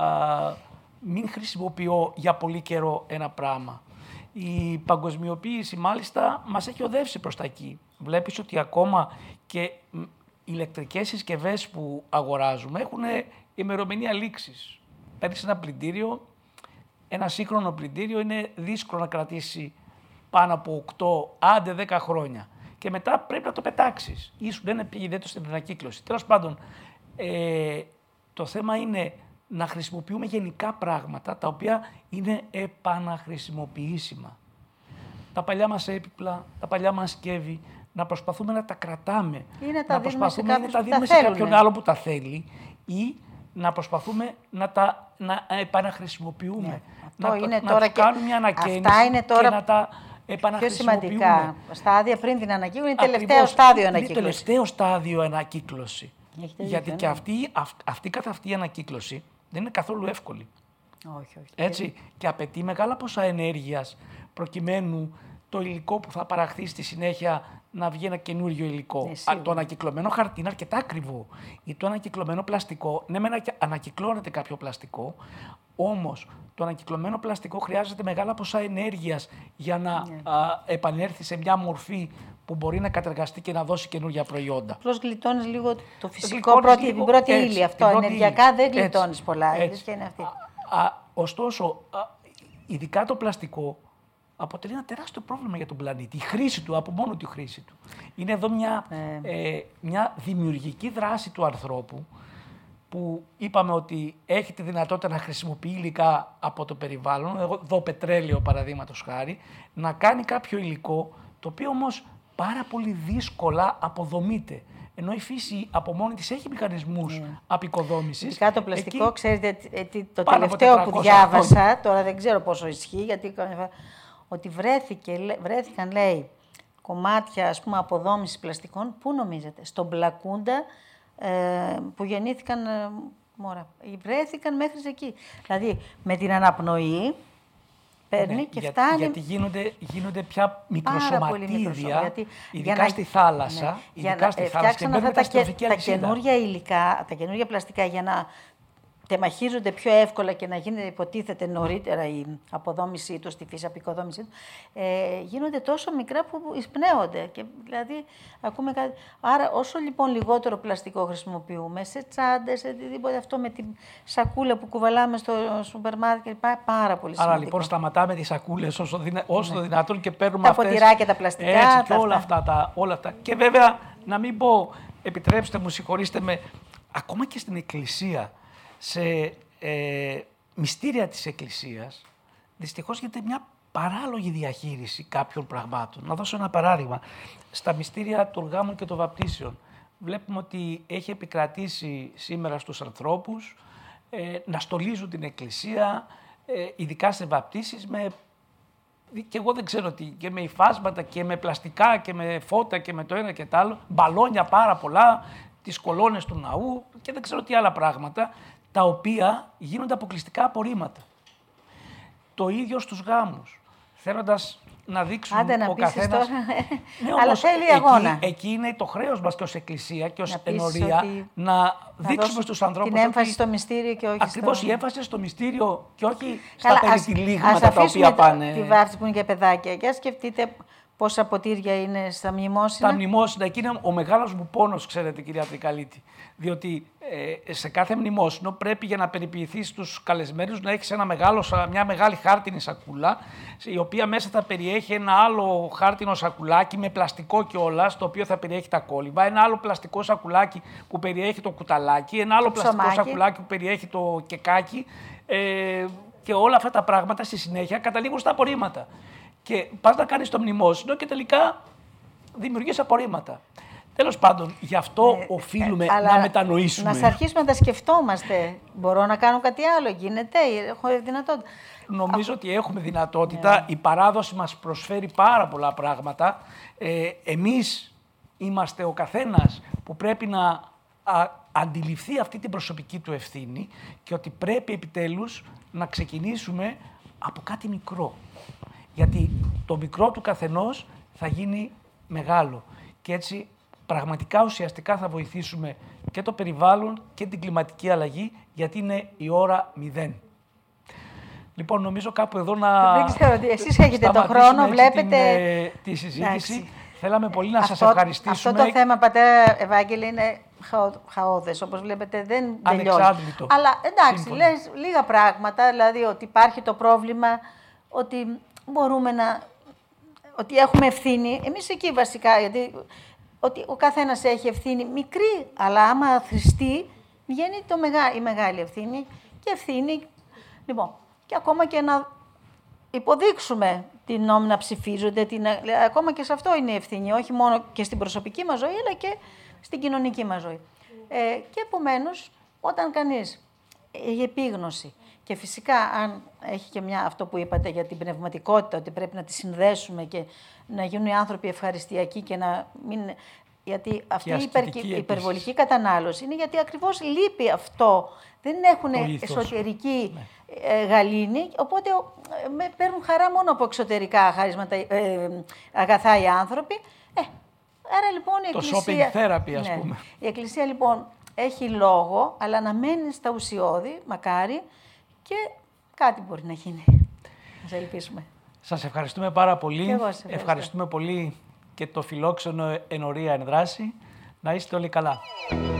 μην χρησιμοποιώ για πολύ καιρό ένα πράγμα. Η παγκοσμιοποίηση μάλιστα μας έχει οδεύσει προς τα εκεί. Βλέπεις ότι ακόμα και ηλεκτρικές συσκευές που αγοράζουμε έχουν ημερομηνία λήξης. Παίρνεις ένα πλυντήριο, ένα σύγχρονο πλυντήριο είναι δύσκολο να κρατήσει πάνω από 8, άντε 10 χρόνια. Και μετά πρέπει να το πετάξεις. Ή σου λένε πήγε το στην ανακύκλωση. Τέλος πάντων, το θέμα είναι να χρησιμοποιούμε γενικά πράγματα τα οποία είναι επαναχρησιμοποιήσιμα. Τα παλιά μας έπιπλα, τα παλιά μας σκεύη, να προσπαθούμε να τα κρατάμε. Ή να τα δίνουμε σε κάποιον άλλο που τα θέλει ή να προσπαθούμε να τα επαναχρησιμοποιούμε. Ναι. Να κάνουμε μια ανακαίνιση και να τα επαναχρησιμοποιούμε. Πιο σημαντικά στάδια πριν την ανακύκλωση, είναι τελευταίο στάδιο ανακύκλωση. Είναι τελευταίο στάδιο ανακύκλωση. Γιατί και αυτή καθ' αυτή η ανακύκλωση δεν είναι καθόλου εύκολη. Όχι. Έτσι, και απαιτεί μεγάλα ποσά ενέργειας προκειμένου το υλικό που θα παραχθεί στη συνέχεια να βγει ένα καινούριο υλικό. Το ανακυκλωμένο χαρτί είναι αρκετά ακριβό. Ή το ανακυκλωμένο πλαστικό, ναι, ανακυκλώνεται κάποιο πλαστικό, όμως το ανακυκλωμένο πλαστικό χρειάζεται μεγάλα ποσά ενέργειας για να επανέλθει σε μια μορφή που μπορεί να κατεργαστεί και να δώσει καινούργια προϊόντα. Απλώς γλιτώνεις λίγο το φυσικό, την πρώτη ύλη. Αυτό ενεργειακά δεν γλιτώνεις πολλά. Είναι αυτή. Ωστόσο, ειδικά το πλαστικό αποτελεί ένα τεράστιο πρόβλημα για τον πλανήτη. Η χρήση του, από μόνο τη χρήση του. Είναι εδώ μια δημιουργική δράση του ανθρώπου, που είπαμε ότι έχει τη δυνατότητα να χρησιμοποιεί υλικά από το περιβάλλον, εδώ πετρέλαιο παραδείγματος χάρη, να κάνει κάποιο υλικό, το οποίο όμως πάρα πολύ δύσκολα αποδομείται. Ενώ η φύση από μόνη της έχει μηχανισμούς απεικοδόμησης. Ειδικά το πλαστικό, ξέρετε, το τελευταίο που διάβασα, τώρα δεν ξέρω πόσο ισχύει, γιατί ότι βρέθηκαν, λέει, κομμάτια, ας πούμε, αποδόμησης πλαστικών, πού νομίζετε, στον Πλακούντα, που γεννήθηκαν μόρα. Βρέθηκαν μέχρι εκεί. Δηλαδή, με την αναπνοή παίρνει και φτάνει... Γιατί γίνονται πια μικροσωματίδια, ειδικά στη θάλασσα. Ειδικά στη θάλασσα και μπαίνουν τα καινούργια υλικά, τα καινούργια πλαστικά, για να τεμαχίζονται πιο εύκολα και να γίνεται, υποτίθεται, νωρίτερα η αποδόμησή του, στη φύση, απεικοδόμησή του, γίνονται τόσο μικρά που εισπνέονται. Και, δηλαδή, ακούμε κάτι. Άρα, όσο λοιπόν λιγότερο πλαστικό χρησιμοποιούμε, σε τσάντες, σε οτιδήποτε, αυτό με τη σακούλα που κουβαλάμε στο σούπερ μάρκετ, πάρα πολύ σημαντικό. Άρα, λοιπόν, σταματάμε τις σακούλες όσο το δυνατόν και παίρνουμε τα ποτηράκια, τα πλαστικά. Έτσι, και όλα αυτά. Και βέβαια, να μην πω, επιτρέψτε μου, συγχωρήστε με, ακόμα και στην Εκκλησία, σε μυστήρια της Εκκλησίας, δυστυχώς γίνεται μια παράλογη διαχείριση κάποιων πραγμάτων. Να δώσω ένα παράδειγμα. Στα μυστήρια των γάμων και των βαπτίσεων βλέπουμε ότι έχει επικρατήσει σήμερα στους ανθρώπους να στολίζουν την Εκκλησία, ειδικά σε βαπτίσεις, και εγώ δεν ξέρω τι, και με υφάσματα και με πλαστικά και με φώτα και με το ένα και το άλλο, μπαλόνια πάρα πολλά, τις κολόνες του ναού και δεν ξέρω τι άλλα πράγματα, τα οποία γίνονται αποκλειστικά απορρίμματα. Το ίδιο στους γάμους, θέλοντας να δείξουν ο καθένας... Ναι, αλλά θέλει αγώνα. Εκεί είναι το χρέος μας και ως Εκκλησία και ως ενορία να δείξουμε στους ανθρώπους... Την έμφαση στο μυστήριο και όχι ακριβώς η έμφαση στο μυστήριο και όχι στα περιτυλίγματα τα οποία πάνε... Τη βάφτιση που είναι για παιδάκια. Και σκεφτείτε πόσα ποτήρια είναι στα μνημόσυνα. Στα μνημόσυνα, εκεί είναι ο μεγάλος μου πόνος, ξέρετε, κυρία Τρικαλίτη. Διότι σε κάθε μνημόσυνο πρέπει, για να περιποιηθείς τους καλεσμένους, να έχεις μια μεγάλη χάρτινη σακούλα, η οποία μέσα θα περιέχει ένα άλλο χάρτινο σακουλάκι με πλαστικό κιόλας, το οποίο θα περιέχει τα κόλληβα, ένα άλλο πλαστικό σακουλάκι που περιέχει το κουταλάκι, ένα άλλο πλαστικό σακουλάκι που περιέχει το κεκάκι, και όλα αυτά τα πράγματα στη συνέχεια καταλήγουν στα απορρίμματα. Και πας να κάνεις το μνημόσυνο και τελικά δημιουργείς απορρίμματα. Τέλος πάντων, γι' αυτό οφείλουμε να μετανοήσουμε. Να αρχίσουμε να τα σκεφτόμαστε. Μπορώ να κάνω κάτι άλλο, γίνεται, έχω δυνατότητα. Νομίζω ότι έχουμε δυνατότητα. Η παράδοση μας προσφέρει πάρα πολλά πράγματα. Εμείς είμαστε ο καθένας που πρέπει να αντιληφθεί αυτή την προσωπική του ευθύνη και ότι πρέπει επιτέλους να ξεκινήσουμε από κάτι μικρό. Γιατί το μικρό του καθενός θα γίνει μεγάλο. Και έτσι πραγματικά ουσιαστικά θα βοηθήσουμε και το περιβάλλον και την κλιματική αλλαγή, γιατί είναι η ώρα 0. Λοιπόν, νομίζω κάπου εδώ να... Δεν ξέρω, εσείς έχετε τον χρόνο, βλέπετε... τη συζήτηση. Θέλαμε πολύ να σας ευχαριστήσουμε. Αυτό το θέμα, πατέρα Ευάγγελε, είναι χαόδες, όπως βλέπετε, δεν τελειώνει. Αλλά εντάξει, λες λίγα πράγματα, δηλαδή ότι υπάρχει το πρόβλημα, ότι μπορούμε ότι έχουμε ευθύνη, εμείς εκεί βασικά, γιατί ότι ο καθένας έχει ευθύνη μικρή, αλλά άμα θρηστεί, βγαίνει η μεγάλη ευθύνη και ευθύνη, λοιπόν, και ακόμα και να υποδείξουμε την νόμοι να ψηφίζονται, ακόμα και σε αυτό είναι η ευθύνη, όχι μόνο και στην προσωπική μας ζωή, αλλά και στην κοινωνική μας ζωή. Και επομένως, όταν κανείς έχει επίγνωση, και φυσικά, αν έχει και αυτό που είπατε για την πνευματικότητα, ότι πρέπει να τη συνδέσουμε και να γίνουν οι άνθρωποι ευχαριστιακοί και να μην... Γιατί αυτή η υπερβολική κατανάλωση είναι γιατί ακριβώς λείπει αυτό. Δεν έχουν εσωτερική γαλήνη, οπότε παίρνουν χαρά μόνο από εξωτερικά αγαθά οι άνθρωποι. Άρα λοιπόν η Εκκλησία... Το shopping therapy, ας πούμε. Η Εκκλησία λοιπόν έχει λόγο, αλλά να μένει στα ουσιώδη, μακάρι, και κάτι μπορεί να γίνει. Ας ελπίσουμε. Σας ευχαριστούμε πάρα πολύ. Και εγώ σας ευχαριστούμε πολύ και το φιλόξενο Ενορία Ενδράση. Να είστε όλοι καλά.